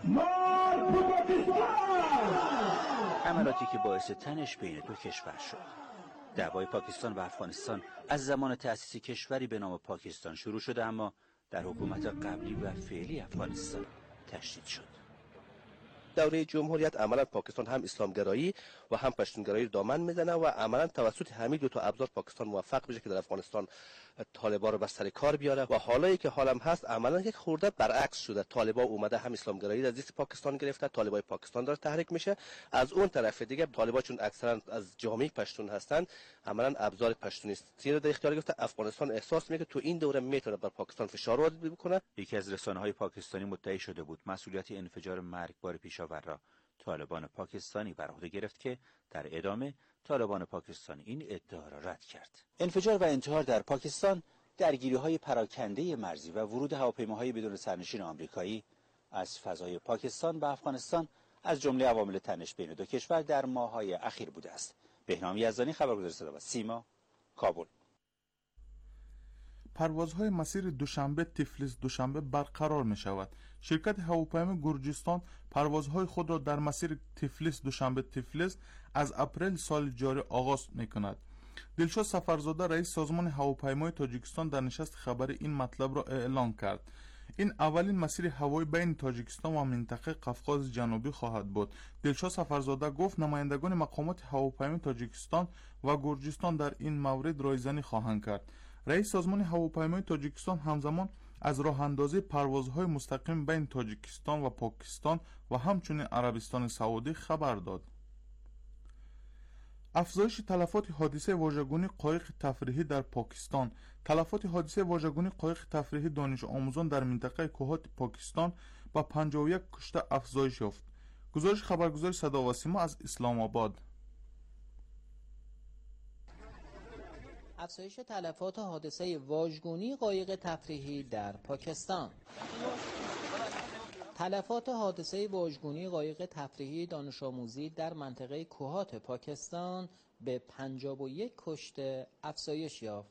حملاتی که باعث تنش بین دو کشور شد. دعوای پاکستان و افغانستان از زمان تأسیس کشوری به نام پاکستان شروع شده، اما در حکومت قبلی و فعلی افغانستان تشدید شد. دوره جمهوریت عملا پاکستان هم اسلامگرایی و هم پشتونگرایی دامن میزنه و عملا توسط همین دو تا ابزار پاکستان موفق میشه که در افغانستان طالبان رو بر سر کار بیاره و حالایی که حالم هست عملا یک خورده برعکس شده. طالبان اومده هم اسلامگرایی از دست پاکستان گرفته، طالبان پاکستان داره تحریک میشه. از اون طرف دیگه طالبان چون اکثرا از جامعه پشتون هستند، عملا ابزار پشتونیستی رو در اختیار گرفته. افغانستان احساس میکنه تو این دوره میتونه بر پاکستان فشار وارد بکنه. یکی از رسانه‌های پاکستانی مدعی شده بود مسئولیت انفجار مرگبار پیشاور را طالبان پاکستانی بر عهده گرفت که در ادامه طالبان پاکستانی این ادعا را رد کرد. انفجار و انتحار در پاکستان، درگیری‌های پراکنده مرزی و ورود هواپیماهای بدون سرنشین آمریکایی از فضای پاکستان به افغانستان از جمله عوامل تنش بین دو کشور در ماه‌های اخیر بوده است. بهنام یزدانی، خبرگزاری صدا و سیما، کابل. پروازهای مسیر دوشنبه تفلیس دوشنبه برقرار می شود. شرکت هواپیما گرجستان پروازهای خود را در مسیر تفلیس دوشنبه تفلیس از اپریل سال جاری آغاز می کند. دلشاد سفرزاده رئیس سازمان هواپیمای تاجیکستان در نشست خبری این مطلب را اعلان کرد. این اولین مسیر هوایی بین تاجیکستان و منطقه قفقاز جنوبی خواهد بود. دلشاد سفرزاده گفت نمایندگان مقامات هواپیمای تاجیکستان و گرجستان در این مورد رایزنی خواهند کرد. رئیس سازمان هواپیمای تاجیکستان همزمان از راه اندازی پروازهای مستقیم بین تاجیکستان و پاکستان و همچنین عربستان سعودی خبر داد. افزایش تلفات حادثه واژگونی قایق تفریحی در پاکستان. تلفات حادثه واژگونی قایق تفریحی دانش آموزان در منطقه کوهات پاکستان با پنجاه و یک کشته افزایش یافت. گزارش خبرگزاری صدا و سیما از اسلام آباد. افزایش تلفات حادثه واژگونی قایق تفریحی در پاکستان. تلفات حادثه واژگونی قایق تفریحی دانش آموزی در منطقه کوهات پاکستان به پنجاه و یک کشته افزایش یافت.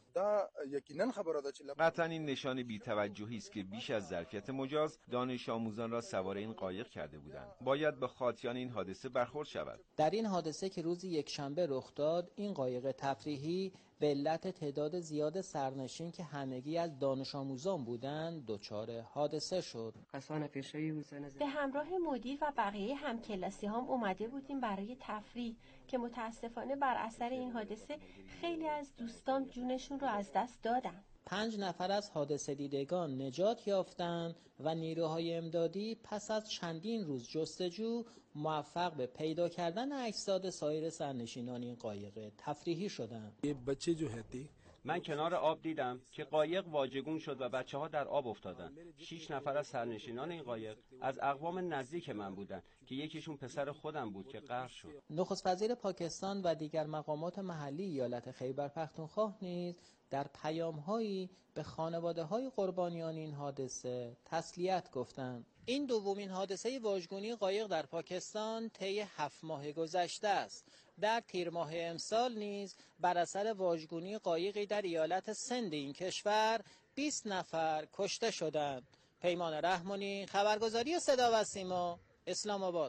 قطعا این نشان بی‌توجهی است که بیش از ظرفیت مجاز دانش آموزان را سوار این قایق کرده بودند. باید به خاطیان این حادثه برخورد شود. در این حادثه که روز یکشنبه رخ داد، این قایق تفریحی به علت تعداد زیاد سرنشین که همگی از دانش آموزان بودند دچار حادثه شد. به همراه مدیر و بقیه همکلاسی هم اومده بودیم برای تفریح که متاسفانه بر اثر این حادثه خیلی از دوستان جونشون رو از دست دادن. پنج نفر از حادثه دیدگان نجات یافتند و نیروهای امدادی پس از چندین روز جستجو موفق به پیدا کردن اجساد سایر سرنشینان این قایق تفریحی شدند. من کنار آب دیدم که قایق واژگون شد و بچه ها در آب افتادن. شش نفر از سرنشینان این قایق از اقوام نزدیک من بودن که یکیشون پسر خودم بود که غرق شد. نخست وزیر پاکستان و دیگر مقامات محلی ایالت خیبر پختونخوا نیز در پیام‌هایی به خانواده‌های قربانیان این حادثه تسلیت گفتند. این دومین حادثه واژگونی قایق در پاکستان طی هفت ماه گذشته است. در تیر ماه امسال نیز بر اثر واژگونی قایقی در ایالت سند این کشور بیست نفر کشته شدند. پیمان رحمانی، خبرگزاری صدا و سیما، اسلام آباد.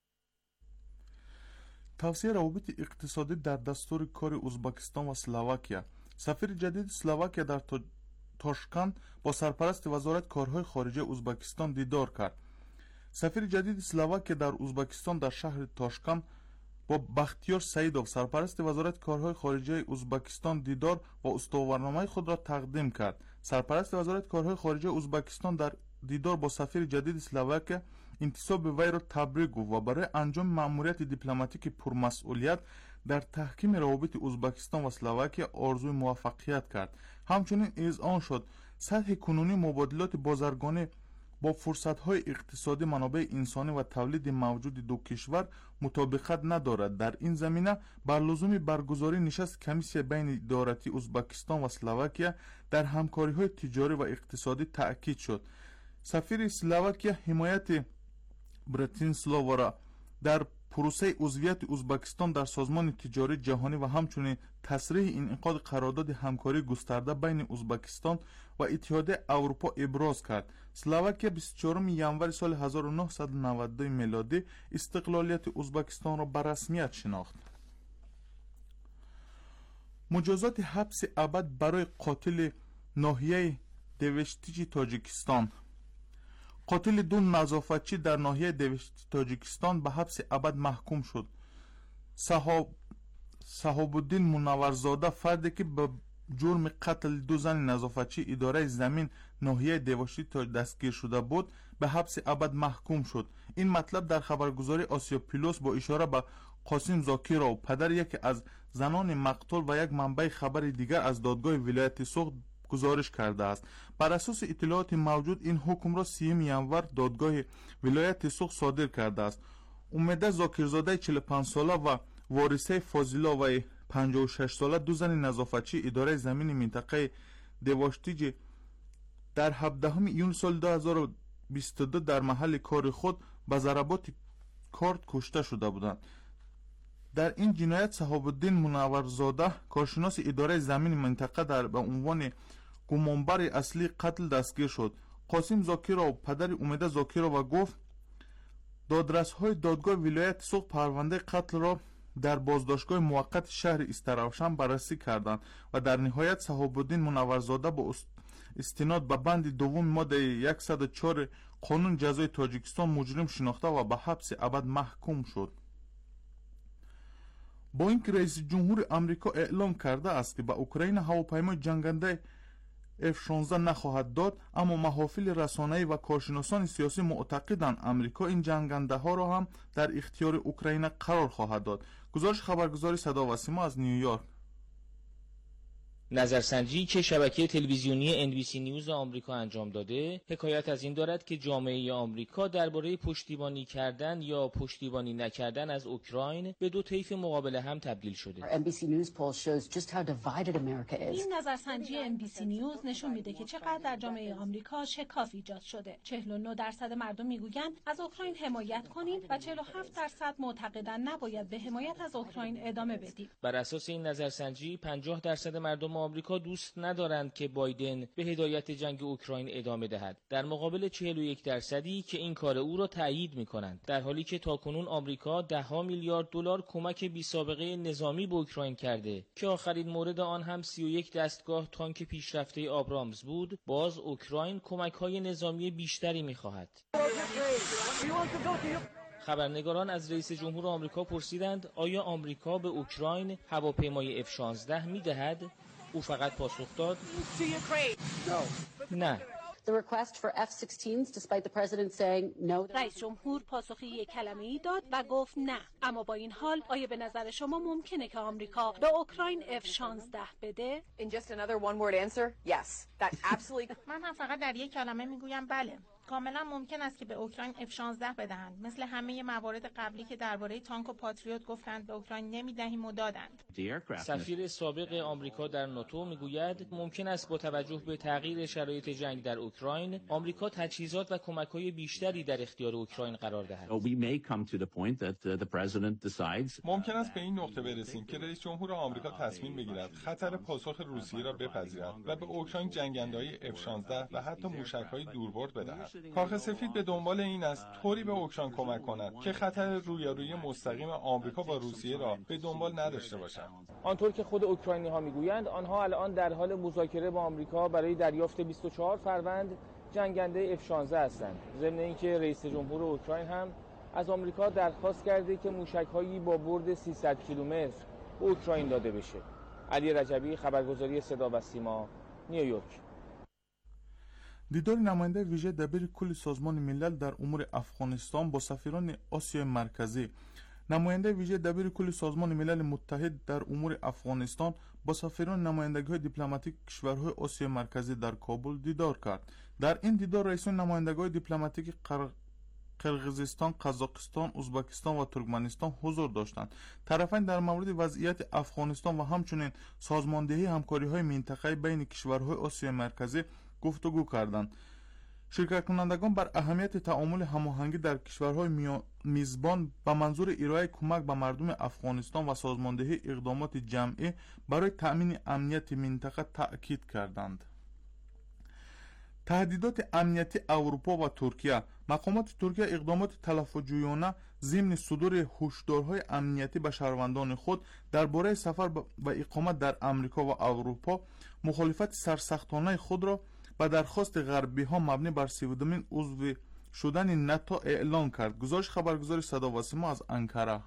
توسعه روابط اقتصادی در دستور کار ازبکستان و اسلواکیه. سفیر جدید اسلواکیه در تاشکند با سرپرست وزارت کارهای خارجه ازبکستان دیدار کرد. سفیر جدید اسلواکیه در ازبکستان در شهر تاشکند با بختیار سعیدوف سرپرست وزارت کارهای خارجه ازبکستان دیدار و استوارنامه خود را تقدیم کرد. سرپرست وزارت کارهای خارجه ازبکستان در دیدار با سفیر جدید اسلواکیه انتصاب وی را تبریک گفت و برای انجام مأموریت دیپلماتیک پرمسئولیت در تحکیم روابط ازبکستان و اسلواکیه آرزوی موفقیت کرد. همچنین اذعان شد سطح کنونی مبادلات بازرگانی با فرصت‌های اقتصادی، منابع انسانی و تولید موجود دو کشور مطابقت ندارد. در این زمینه بر لزوم برگزاری نشست کمیسیون بین ادارتی ازبکستان و اسلواکیه در همکاری‌های تجاری و اقتصادی تأکید شد. سفیر اسلواکیه حمایت براتیسلاوا را در پروسه عضویت ازبکستان در سازمان تجاری جهانی و همچنین تصریح انعقاد قرارداد همکاری گسترده بین ازبکستان و اتحادیه اروپا ابراز کرد. اسلواکیه بیست و چهارم ژانویه سال هزار و نهصد و نود و دو میلادی استقلالیت ازبکستان را به رسمیت شناخت. مجازات حبس ابد برای قاتل ناحیه دوشتیچی تاجیکستان. قاتل دو نظافتچی در ناحیه دوشتی تاجیکستان به حبس ابد محکوم شد. صحاب صحاب الدین منورزاده، فردی که به جرم قتل دو زن نظافتچی اداره زمین ناحیه دوشتی دستگیر شده بود، به حبس ابد محکوم شد. این مطلب در خبرگزاری آسیا پلوس با اشاره به قاسم زاکیرو، پدر یکی از زنان مقتول و یک منبع خبر دیگر از دادگاه ولایت سوخت گزارش کرده است. بر اساس اطلاعات موجود این حکم را سیوم ژانویه دادگاه ولایت سوخت صادر کرده است. امیده زاکرزاده چهل و پنج ساله و وارثه فاضلا و پنجاه و شش ساله، دو زن نظافتچی اداره زمین منطقه دوشتیج در هفدهم ایون سال دو هزار و بیست و دو در محل کار خود به ضربات کارد کشته شده بودند. در این جنایت صحاب الدین منورزاده، کارشناس اداره زمین منطقه، در به عنوان گمانبر اصلی قتل دستگیر شد. قاسم زاکیرو، پدر امیده زاکیرو، گفت دادرس‌های دادگاه ولایت سوخت پرونده قتل را در بازداشتگاه موقت شهر استراوشن بررسی کردند و در نهایت صحاب الدین منورزاده با استناد به بند دوم ماده صد و چهار قانون جزای تاجیکستان مجرم شناخته و به حبس ابد محکوم شد. با اینکه رئیس جمهور آمریکا اعلام کرده است که به اوکراین هواپیمای جنگنده اف شانزده نخواهد داد، اما محافل رسانه‌ای و کارشناسان سیاسی معتقدند آمریکا این جنگنده ها را هم در اختیار اوکراین قرار خواهد داد. گزارش خبرگزاری صدا و سیما از نیویورک. نظرسنجی که شبکه تلویزیونی ان بی سی نیوز آمریکا انجام داده، حکایت از این دارد که جامعه آمریکا درباره پشتیبانی کردن یا پشتیبانی نکردن از اوکراین به دو طیف مقابل هم تبدیل شده. این نظرسنجی ان بی سی نیوز نشون میده که چقدر در جامعه آمریکا شکاف ایجاد شده. چهل و نه درصد مردم میگویند از اوکراین حمایت کنید و چهل و هفت درصد معتقدند نباید به حمایت از اوکراین ادامه بدیم. بر اساس این نظرسنجی پنجاه درصد مردم آمریکا دوست ندارند که بایدن به هدایت جنگ اوکراین ادامه دهد، در مقابل چهل و یک درصدی که این کار او را تایید می‌کنند، در حالی که تاکنون آمریکا ده ها میلیارد دلار کمک بی‌سابقه نظامی به اوکراین کرده که آخرین مورد آن هم سی و یک دستگاه تانک پیشرفته آبرامز بود. باز اوکراین کمک‌های نظامی بیشتری می‌خواهد. خبرنگاران از رئیس جمهور آمریکا پرسیدند آیا آمریکا به اوکراین هواپیمای اف شانزده می‌دهد؟ او فقط پاسخ داد نه. رئیس جمهور پاسخی یک کلمه‌ای داد و گفت نه. اما با این حال آیا به نظر شما ممکنه که آمریکا به اوکراین اف شانزده بده؟ من هم فقط در یک کلمه میگویم بله. کاملا ممکن است که به اوکراین اف شانزده بدهند، مثل همه موارد قبلی که درباره تانک و پاتریوت گفتند به اوکراین نمیدهیم و دادند. سفیر سابق آمریکا در ناتو میگوید ممکن است با توجه به تغییر شرایط جنگ در اوکراین آمریکا تجهیزات و کمک‌های بیشتری در اختیار اوکراین قرار دهد. ممکن است به این نقطه برسیم که رئیس جمهور آمریکا تصمیم بگیرد خطر پاسخ روسیه را بپذیرد و به اوکراین جنگنده‌های اف شانزده و حتی موشک‌های دوربرد بدهد. کاخ سفید به دنبال این است طوری به اوکراین کمک کند که خطر رویارویی مستقیم آمریکا با روسیه را به دنبال نداشته باشد. آنطور که خود اوکراینی‌ها میگویند آنها الان در حال مذاکره با آمریکا برای دریافت بیست و چهار فروند جنگنده اف شانزده هستند. ضمن اینکه رئیس جمهور اوکراین هم از آمریکا درخواست کرده که موشک‌هایی با برد سیصد کیلومتر به اوکراین داده بشه. علی رجبی، خبرگزاری صدا و سیما، نیویورک. دیدار نماینده ویژه دبیر کل سازمان ملل در امور افغانستان با سفیران آسیای مرکزی. نماینده ویژه دبیر کل سازمان ملل متحد در امور افغانستان با سفیران نمایندگی‌های دیپلماتیک کشورهای آسیای مرکزی در کابل دیدار کرد. در این دیدار رئیسان نمایندگان دیپلماتیک قرقیزستان، قزاقستان، ازبکستان و ترکمنستان حضور داشتند. طرفین در مورد وضعیت افغانستان و همچنین سازماندهی همکاری‌های منطقه‌ای بین کشورهای آسیای مرکزی گفتگو کردند. شرکت کنندگان بر اهمیت تعامل هماهنگی در کشورهای میزبان به منظور ارائه کمک به مردم افغانستان و سازماندهی اقدامات جمعی برای تأمین امنیت منطقه تأکید کردند. تهدیدات امنیتی اروپا و ترکیه. مقامات ترکیه اقدامات تلافجویانه ضمن صدور هشدارهای امنیتی به شهروندان خود درباره سفر و اقامت در امریکا و اروپا مخالفت سرسختانه خود را با درخواست غربی ها مبنی بر سیزدهمین عضو شدن ناتو اعلان کرد. گزارش خبرگزاری صدا و سیما از انکره.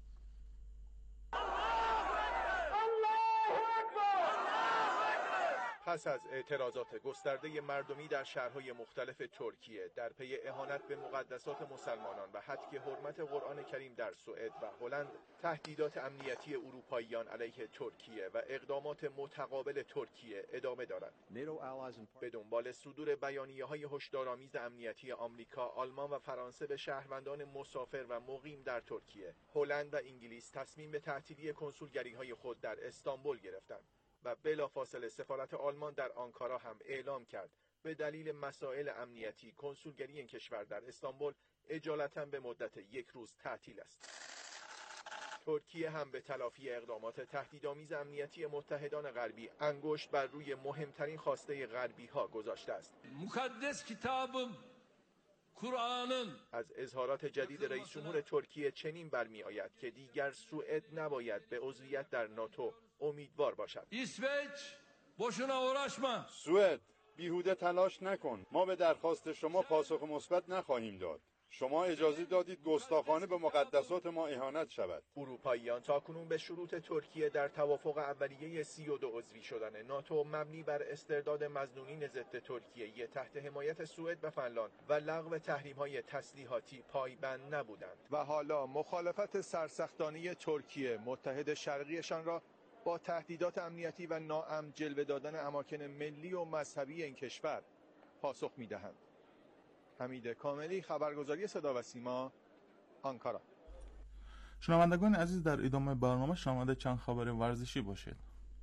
پس از اعتراضات گسترده مردمی در شهرهای مختلف ترکیه در پی اهانت به مقدسات مسلمانان و هتک حرمت قرآن کریم در سوئد و هلند، تهدیدات امنیتی اروپاییان علیه ترکیه و اقدامات متقابل ترکیه ادامه دارد. به دنبال صدور بیانیه‌های هشدارآمیز امنیتی آمریکا، آلمان و فرانسه به شهروندان مسافر و مقیم در ترکیه، هلند و انگلیس تصمیم به تعطیلی کنسولگری‌های خود در استانبول گرفتند. و بلافاصله سفارت آلمان در آنکارا هم اعلام کرد به دلیل مسائل امنیتی کنسولگری این کشور در استانبول اجالتا به مدت یک روز تعطیل است. ترکیه هم به تلافی اقدامات تهدیدآمیز امنیتی متحدان غربی انگشت بر روی مهمترین خواسته غربی ها گذاشته است. مقدس کتابم قرآن. از اظهارات جدید رئیس جمهور ترکیه چنین برمی آید که دیگر سوئد نباید به عضویت در ناتو امیدوار باشد. اسویچ boşuna uğraşma. سوئد بیهوده تلاش نکن. ما به درخواست شما پاسخ مثبت نخواهیم داد. شما اجازه دادید گستاخانه به مقدسات ما اهانت شود. اروپاییان تاکنون به شروط ترکیه در توافق اولیه سی و دو عضوی شدن ناتو مبنی بر استرداد مظنونین ضد ترکیه تحت حمایت سوئد و فنلاند و لغو تحریم‌های تسلیحاتی پایبند نبودند و حالا مخالفت سرسختانه ترکیه متحد شرقیشان را با تهدیدات امنیتی و ناامن جلوه دادن اماکن ملی و مذهبی این کشور پاسخ می‌دهند. حمید کاملی، خبرگزاری صدا و سیما، آنکارا. شنوندگان عزیز، در ادامه برنامه شنونده چند خبر ورزشی باشید.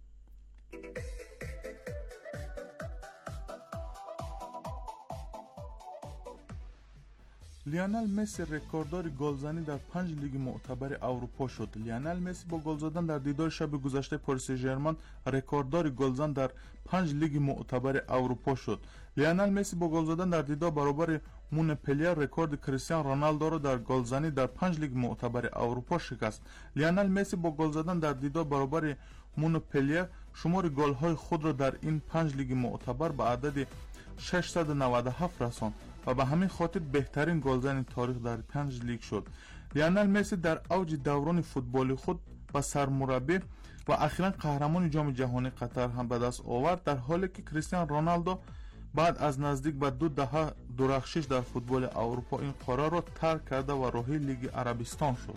لیونل مسی رکورددار گلزنی در پنج لیگ معتبر اروپا شد. لیونل مسی با گل زدن در دیدار شب گذشته پاریس ژرمن رکورددار گلزن در پنج لیگ معتبر اروپا شد. لیونل مسی با گل زدن در دیدار برابر مونپلیه رکورد کریستیانو رونالدو را در گلزنی در پنج لیگ معتبر اروپا شکست. لیونل مسی با گل زدن در دیدار برابر مونپلیه شمار گل‌های خود را در این پنج لیگ معتبر به عدد ششصد و نود و هفت رساند و به همین خاطر بهترین گلزن تاریخ در پنج لیگ شد. لیونل مسی در اوج دوران فوتبال خود با سرمربی و اخیراً قهرمان جام جهانی قطر هم به دست آورد، در حالی که کریستیانو رونالدو بعد از نزدیک به دو دهه درخشش در فوتبال اروپا این قرار را ترک کرده و راهی لیگ عربستان شد.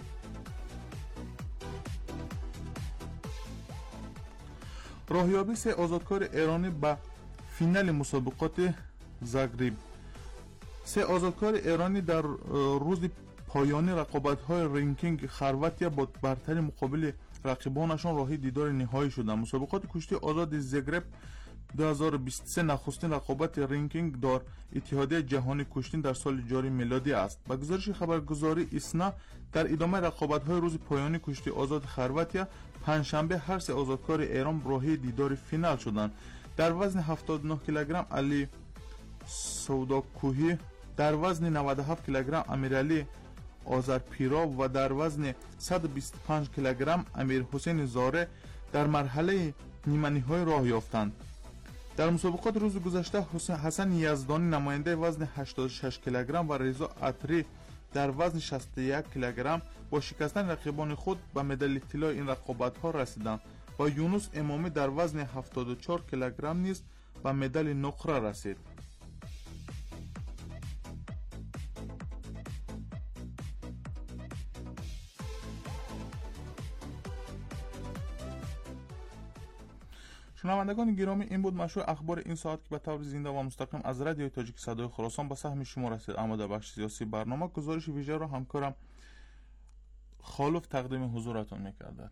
راهیابی سه آزادکار ایرانی به فینال مسابقات زاگرب. سه آزادکار ایرانی در روز پایانی رقابت‌های رنکینگ خرواتیا با برتری مقابل رقیبانشان راهی دیدار نهایی شدند. مسابقات کشتی آزاد زاگرب دو هزار و بیست و سه نخستین رقابت رنکینگ در اتحادیه جهانی کشتی در سال جاری میلادی است. با گزارش خبرگزاری ایسنا در ادامه رقابت‌های روز پایانی کشتی آزاد خرواتیا پنجشنبه هر سه آزادکار ایران راهی دیدار فینال شدند. در وزن هفتاد و نه کیلوگرم علی سوداکوهی، در وزن نود و هفت کیلوگرم امیرعلی آذرپیرا و در وزن صد و بیست و پنج کیلوگرم امیر حسین زاره در مرحله نیمه‌نهایی راه یافتند. در مسابقات روز گذشته حسن یزدانی نماینده وزن هشتاد و شش کیلوگرم و رضا عطری در وزن شصت و یک کیلوگرم با شکستن رقیبان خود به مدال طلا این رقابت‌ها رسیدند و یونس امامی در وزن هفتاد و چهار کیلوگرم نیز به مدال نقره رسید. شنوندگان گرامی، این بود مشروع اخبار این ساعت که به طور زنده و مستقیم از رادیوی تاجیک صدای خراسان به سهم شما رسید. اما در بخش سیاسی برنامه گزارش ویژه را همکارم خالف تقدیم حضورتان می‌کردد.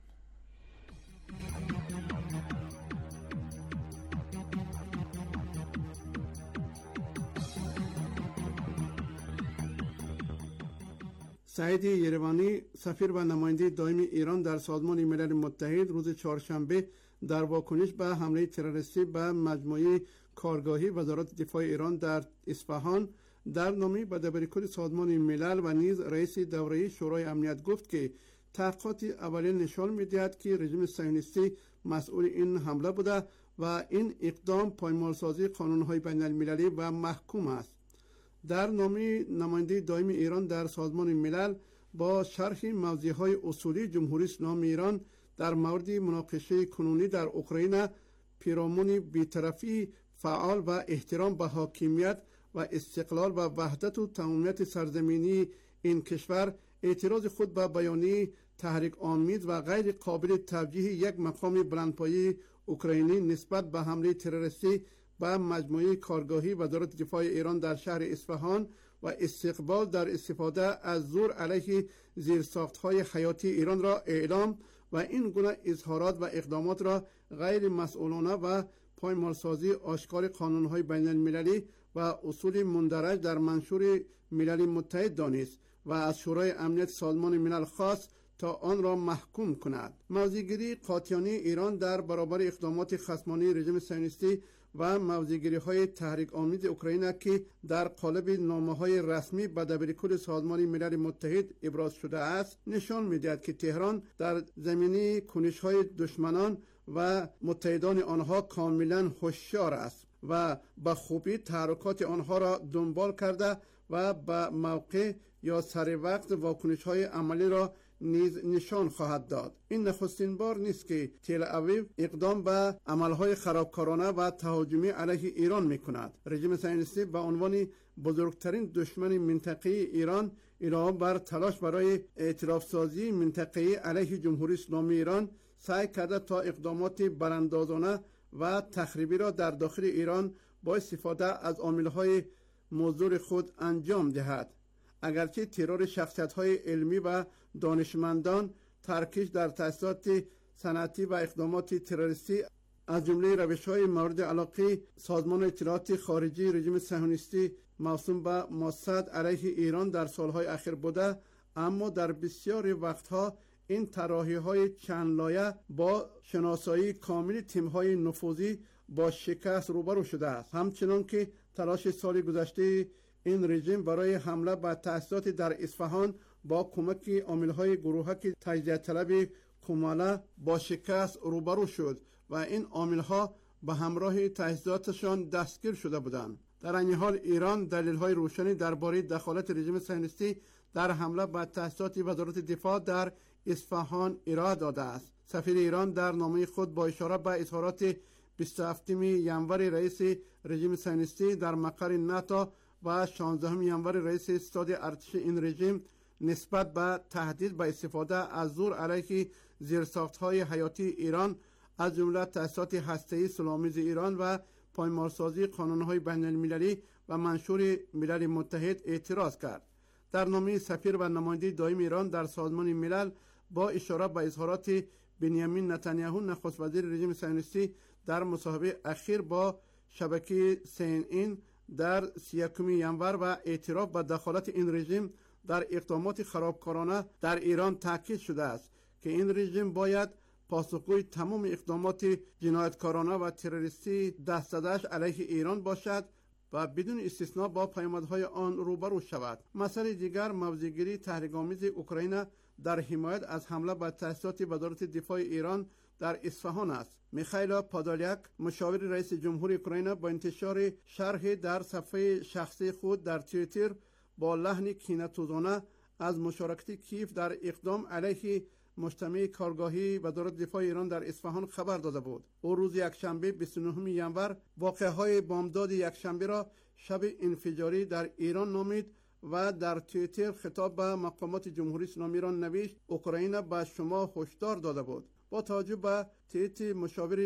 سعید یروانی، سفیر و نماینده دائم ایران در سازمان ملل متحد، روز چهارشنبه در واکنش به حمله تروریستی به مجموعه کارگاهی وزارت دفاع ایران در اصفهان در نامه به دبیرکل سازمان ملل و نیز رئیس دوره شورای امنیت گفت که تحقیقات اولیه نشان می‌دهد که رژیم صهیونیستی مسئول این حمله بوده و این اقدام پایمالسازی قانون‌های بین‌المللی و محکوم است. در نامه نماینده دائم ایران در سازمان ملل با شرح موضوعهای اصولی جمهوری اسلامی ایران در مورد مناقشه کنونی در اوکراین پیرامون بی‌طرفی فعال و احترام به حاکمیت و استقلال و وحدت و تمامیت سرزمینی این کشور اعتراض خود به بیانیه تحریک آمیز و غیر قابل توجیه یک مقام بلندپایه اوکراینی نسبت به حمله تروریستی به مجموعه کارگاهی وزارت دفاع ایران در شهر اصفهان و استقبال در استفاده از زور علیه زیرساخت‌های حیاتی ایران را اعلام و این گونه اظهارات و اقدامات را غیر مسئولانه و پایمالسازی آشکار قانون‌های بین‌المللی و اصول مندرج در منشور ملل متحد دانست و از شورای امنیت سازمان ملل خواست تا آن را محکوم کند. موضع‌گیری قاطعانه ایران در برابر اقدامات خصمانه رژیم صهیونیستی و موضع‌گیری‌های تحریک آمیز اوکراین که در قالب نامه‌های رسمی به دبیرکل سازمان ملل متحد ابراز شده است نشان می‌دهد که تهران در زمینه کنش‌های دشمنان و متحدان آنها کاملا هوشیار است و به خوبی تحرکات آنها را دنبال کرده و به موقع یا سر وقت واکنش‌های عملی را نیز نشان خواهد داد. این نخستین بار نیست که تل اویو اقدام به عملهای خرابکارانه و تهاجمی علیه ایران میکند. رژیم صهیونیستی به عنوان بزرگترین دشمن منطقه ایران علاوه بر تلاش برای ائتلاف سازی منطقه‌ای علیه جمهوری اسلامی ایران سعی کرده تا اقدامات براندازانه و تخریبی را در داخل ایران با استفاده از عاملهای مضر خود انجام دهد. اگرچه ترور شخصیت‌های علمی و دانشمندان، ترکیش در تأسیسات صنعتی و اقدامات تروریستی از جمله روش‌های مورد علاقه سازمان اطلاعات خارجی رژیم صهیونیستی موسوم به موساد علیه ایران در سالهای اخیر بوده، اما در بسیاری وقتها این طراحی‌های چند لایه با شناسایی کامل تیم‌های نفوذی با شکست روبرو شده است. همچنان که تلاش سال گذشته این رژیم برای حمله به تأسیسات در اصفهان با کمک عامل‌های گروهک تجزیه طلب کوماله با شکست روبرو شد و این عامل‌ها به همراه تجهیزاتشان دستگیر شده بودند. در این حال ایران دلیل‌های روشنی درباره دخالت رژیم صهیونیستی در حمله به تأسیسات وزارت دفاع در اصفهان ارائه داده است. سفیر ایران در نامه خود با اشاره به اظهارات بیست و هفتم ژانویه رئیس رژیم صهیونیستی در مقر ناتو و شانزدهم ژانویه رئیس ستاد ارتش این رژیم نسبت به تهدید به استفاده از زور علیه زیرساخت‌های حیاتی ایران از جمله تأسیسات هسته‌ای صلح‌آمیز ایران و پایمالسازی قانون‌های بین‌المللی و منشور ملل متحد اعتراض کرد. در نامه سفیر و نماینده دائم ایران در سازمان ملل با اشاره به اظهارات بنیامین نتانیاهو نخست وزیر رژیم صهیونیستی در مصاحبه اخیر با شبکه سی ان ان در سی و یکم ژانویه و اعتراف به دخالت این رژیم در اقدامات خرابکارانه در ایران تاکید شده است که این رژیم باید پاسخگوی تمام اقدامات جنایتکارانه و تروریستی دست زده‌اش علیه ایران باشد و بدون استثنا با پیامدهای آن روبرو شود. مسئله دیگر موضع‌گیری تحریک‌آمیز اوکراین در حمایت از حمله به تأسیسات وزارت دفاع ایران در اصفهان است. میخائیل پادالیاک، مشاور رئیس جمهور اوکراین، با انتشار شرح در صفحه شخصی خود در توییتر با لحن کینه‌توزانه از مشارکت کیف در اقدام علیه مجتمع کارگاهی وزارت دفاع ایران در اصفهان خبر داده بود. او روز یکشنبه بیست و نهم ژانویه واقعه‌های بامداد یکشنبه را شب انفجاری در ایران نامید و در توییتر خطاب به مقامات جمهوری اسلامی ایران نوشت اوکراین به شما هشدار داده بود. با توجه به تایید مشاور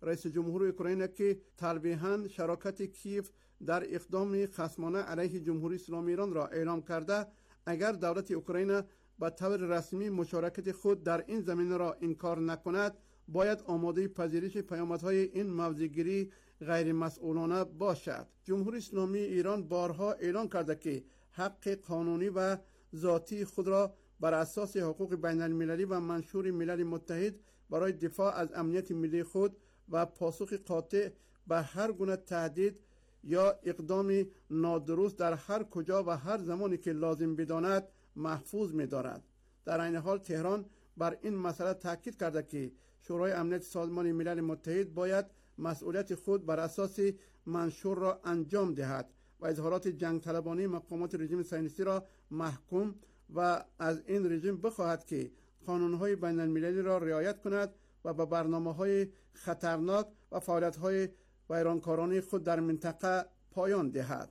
رئیس جمهور اوکراین که تلویحاً شراکت کیف در اقدام خصمانه علیه جمهوری اسلامی ایران را اعلام کرده، اگر دولت اوکراین به طور رسمی مشارکت خود در این زمینه را انکار نکند، باید آماده پذیرش پیامدهای این موضع‌گیری غیر مسئولانه باشد. جمهوری اسلامی ایران بارها اعلان کرده که حق قانونی و ذاتی خود را بر اساس حقوق بین المللی و منشور ملل متحد برای دفاع از امنیت ملی خود و پاسخ قاطع به هر گونه تهدید یا اقدام نادرست در هر کجا و هر زمانی که لازم بداند محفوظ می‌دارد. در این حال تهران بر این مسئله تاکید کرده که شورای امنیت سازمان ملل متحد باید مسئولیت خود بر اساس منشور را انجام دهد و اظهارات جنگ طلبانه مقامات رژیم صهیونیستی را محکوم و از این رژیم بخواهد که قانون‌های بین المللی را رعایت کند و به برنامه‌های خطرناک و فعالیت‌های ویرانکارانه خود در منطقه پایان دهد.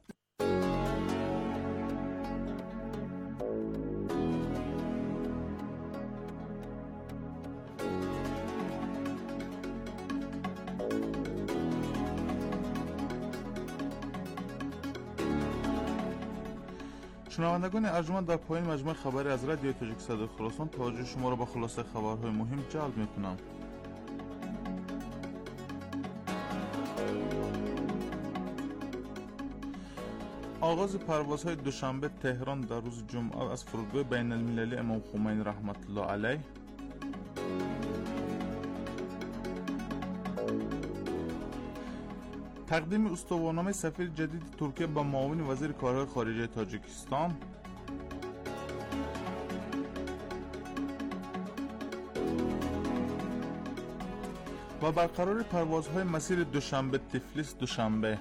شنوندگان ارجمند، در پایان مجموعه خبری از رادیو تاجیک صدای خراسان توجه شما را به خلاصه خبرهای مهم جلب می‌کنم. آغاز پروازهای دوشنبه تهران در روز جمعه از فرودگاه بین المللی امام خمینی رحمت الله علیه. تقدیم استوانامه سفیر جدید ترکیه به معاون وزیر کارهای خارجه تاجیکستان. و برقرار پروازهای مسیر دوشنبه تفلیس دوشنبه.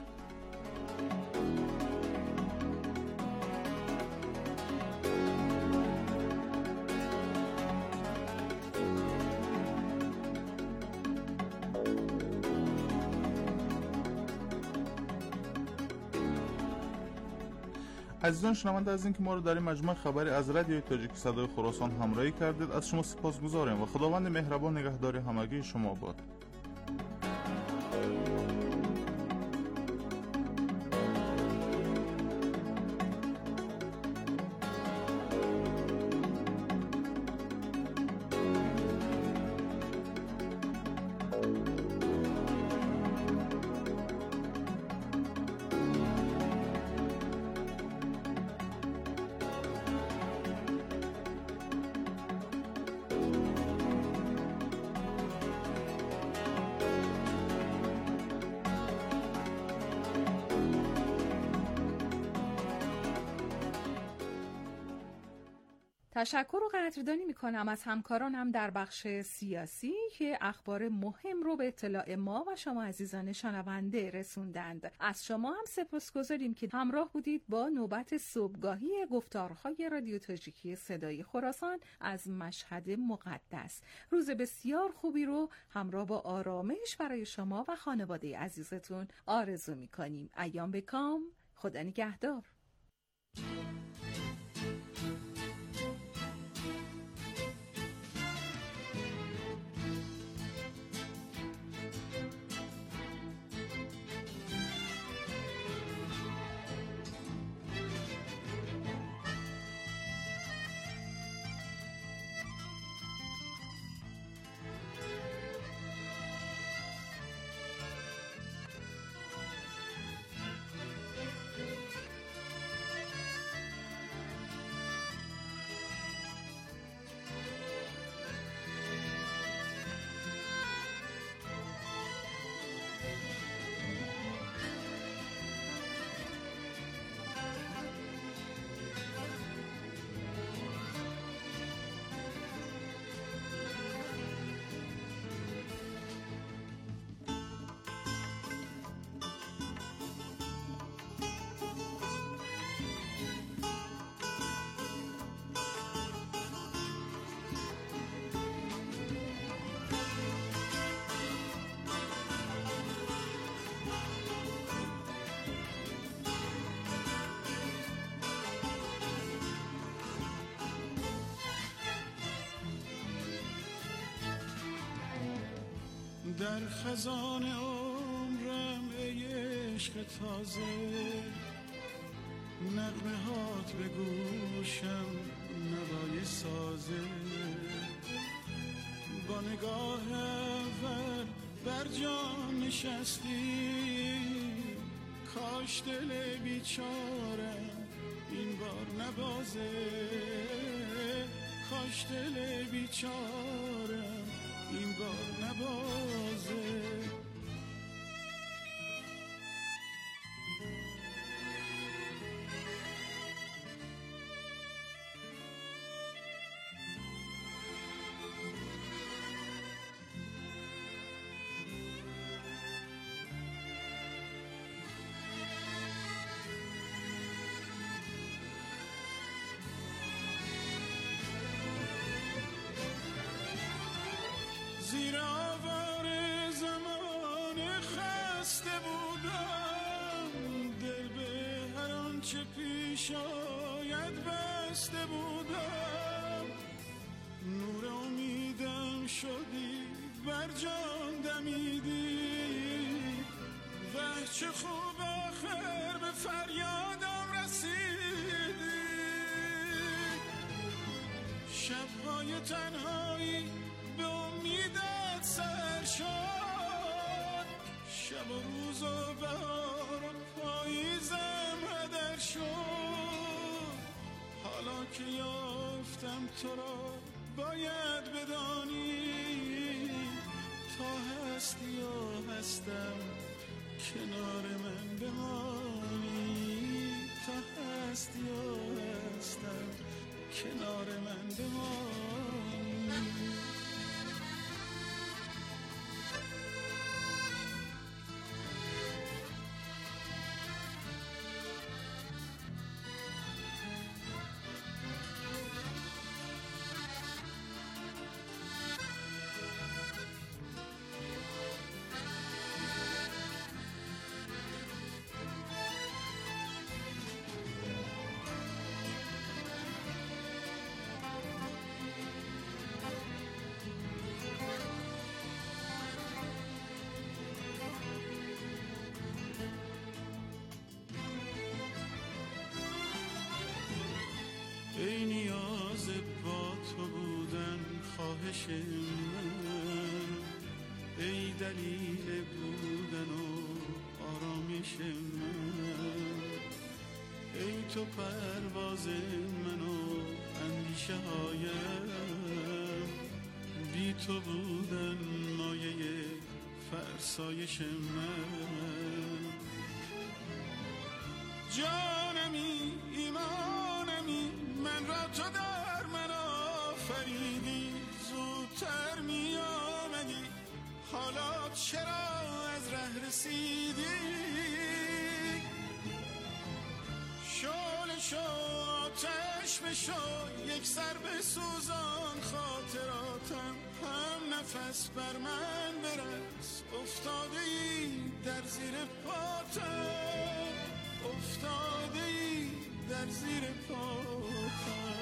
عزیزان شنونده، از اینکه ما رو در این مجموعه خبری از رادیو تاجیک صدای خراسان همراهی کردید از شما سپاسگزاریم و خداوند مهربان نگهدار همگی شما باد. تشکر و قدردانی میکنم از همکارانم در بخش سیاسی که اخبار مهم رو به اطلاع ما و شما عزیزان شنونده رسوندند. از شما هم سپاسگزاریم که همراه بودید با نوبت صبحگاهی گفتارهای رادیو تاجیکی صدای خراسان از مشهد مقدس. روز بسیار خوبی رو همراه با آرامش برای شما و خانواده عزیزتون آرزو میکنیم. ایام بکام، خدا نگهدار. در خزان عمرم ای عشق تازه، نغمه هات به گوشم نوای سازه، با نگاه اول بر جان نشستی، کاش دل بیچارم این بار نبازه، کاش دل بیچارم این بار نبازه. زیر آوار زمان خسته بودم، دل به هر آنچه پیش آید بسته بودم، نور امیدم شدی بر جان دمیدی، وه چه خوب آخر به فریادم رسیدی، شبهای تنهایی به امیدت سر شد، شب و روز و بهار و پاییزم هدر شد، حالا که یافتم تو را باید بدانی، تا هستی و هستم کنار من بمانی، تا هستی و هستم کنار من بمانی. ای نیاز با تو بودن خواهش من، ای دلیل بودن و آرامش من، ای تو پرواز من و اندیشه هایم، بی تو بودن مایه فرسایش من، جانمی ایمانمی من را تو در من آفریدی، زودتر می آمدی حالا چرا از ره رسیدی، شعله شو آتش بشو یک سر به سوزان خاطراتم، هم نفس بر من برس افتاده ای در زیر پاتم، افتاده ای در زیر پاتم.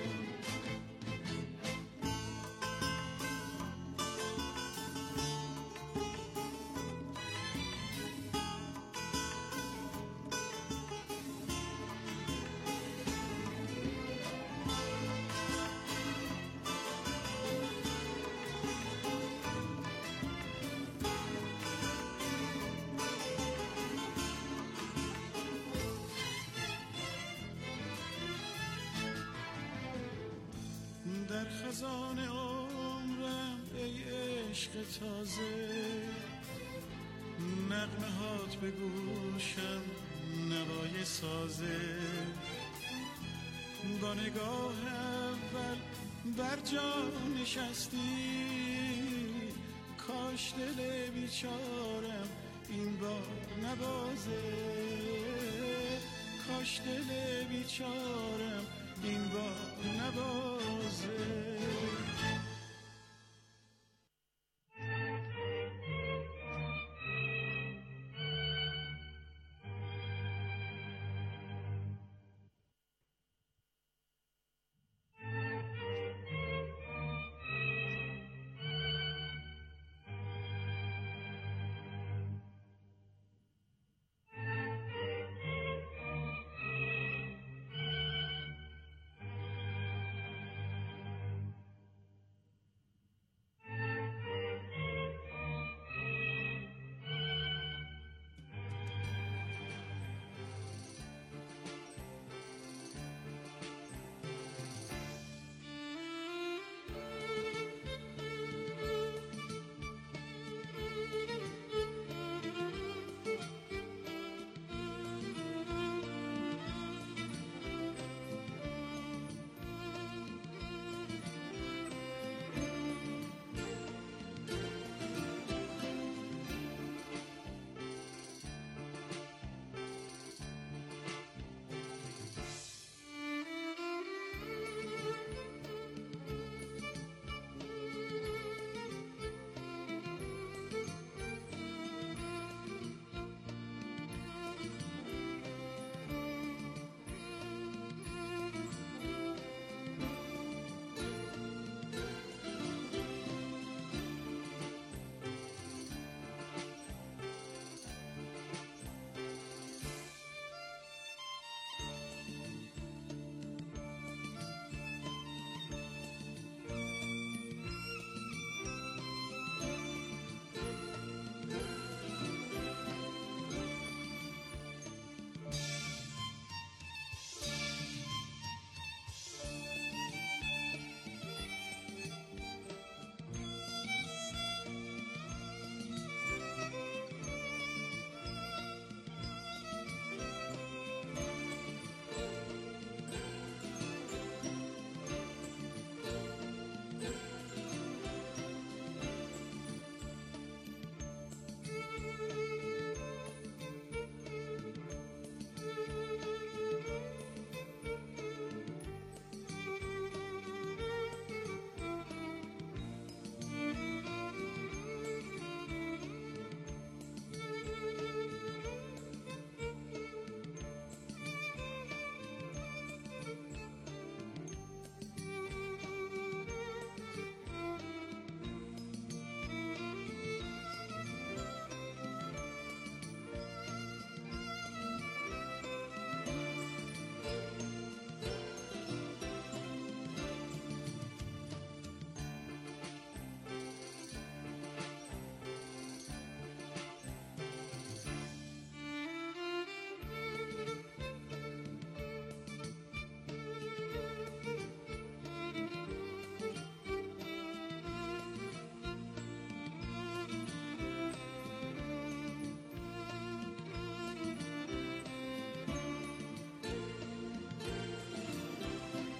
در خزان عمرم ای عشق تازه، نغمه هات به گوشم نوای سازه، با نگاه اول بر جان نشستی، کاش دل بیچارم این بار نبازه، کاش دل بیچارم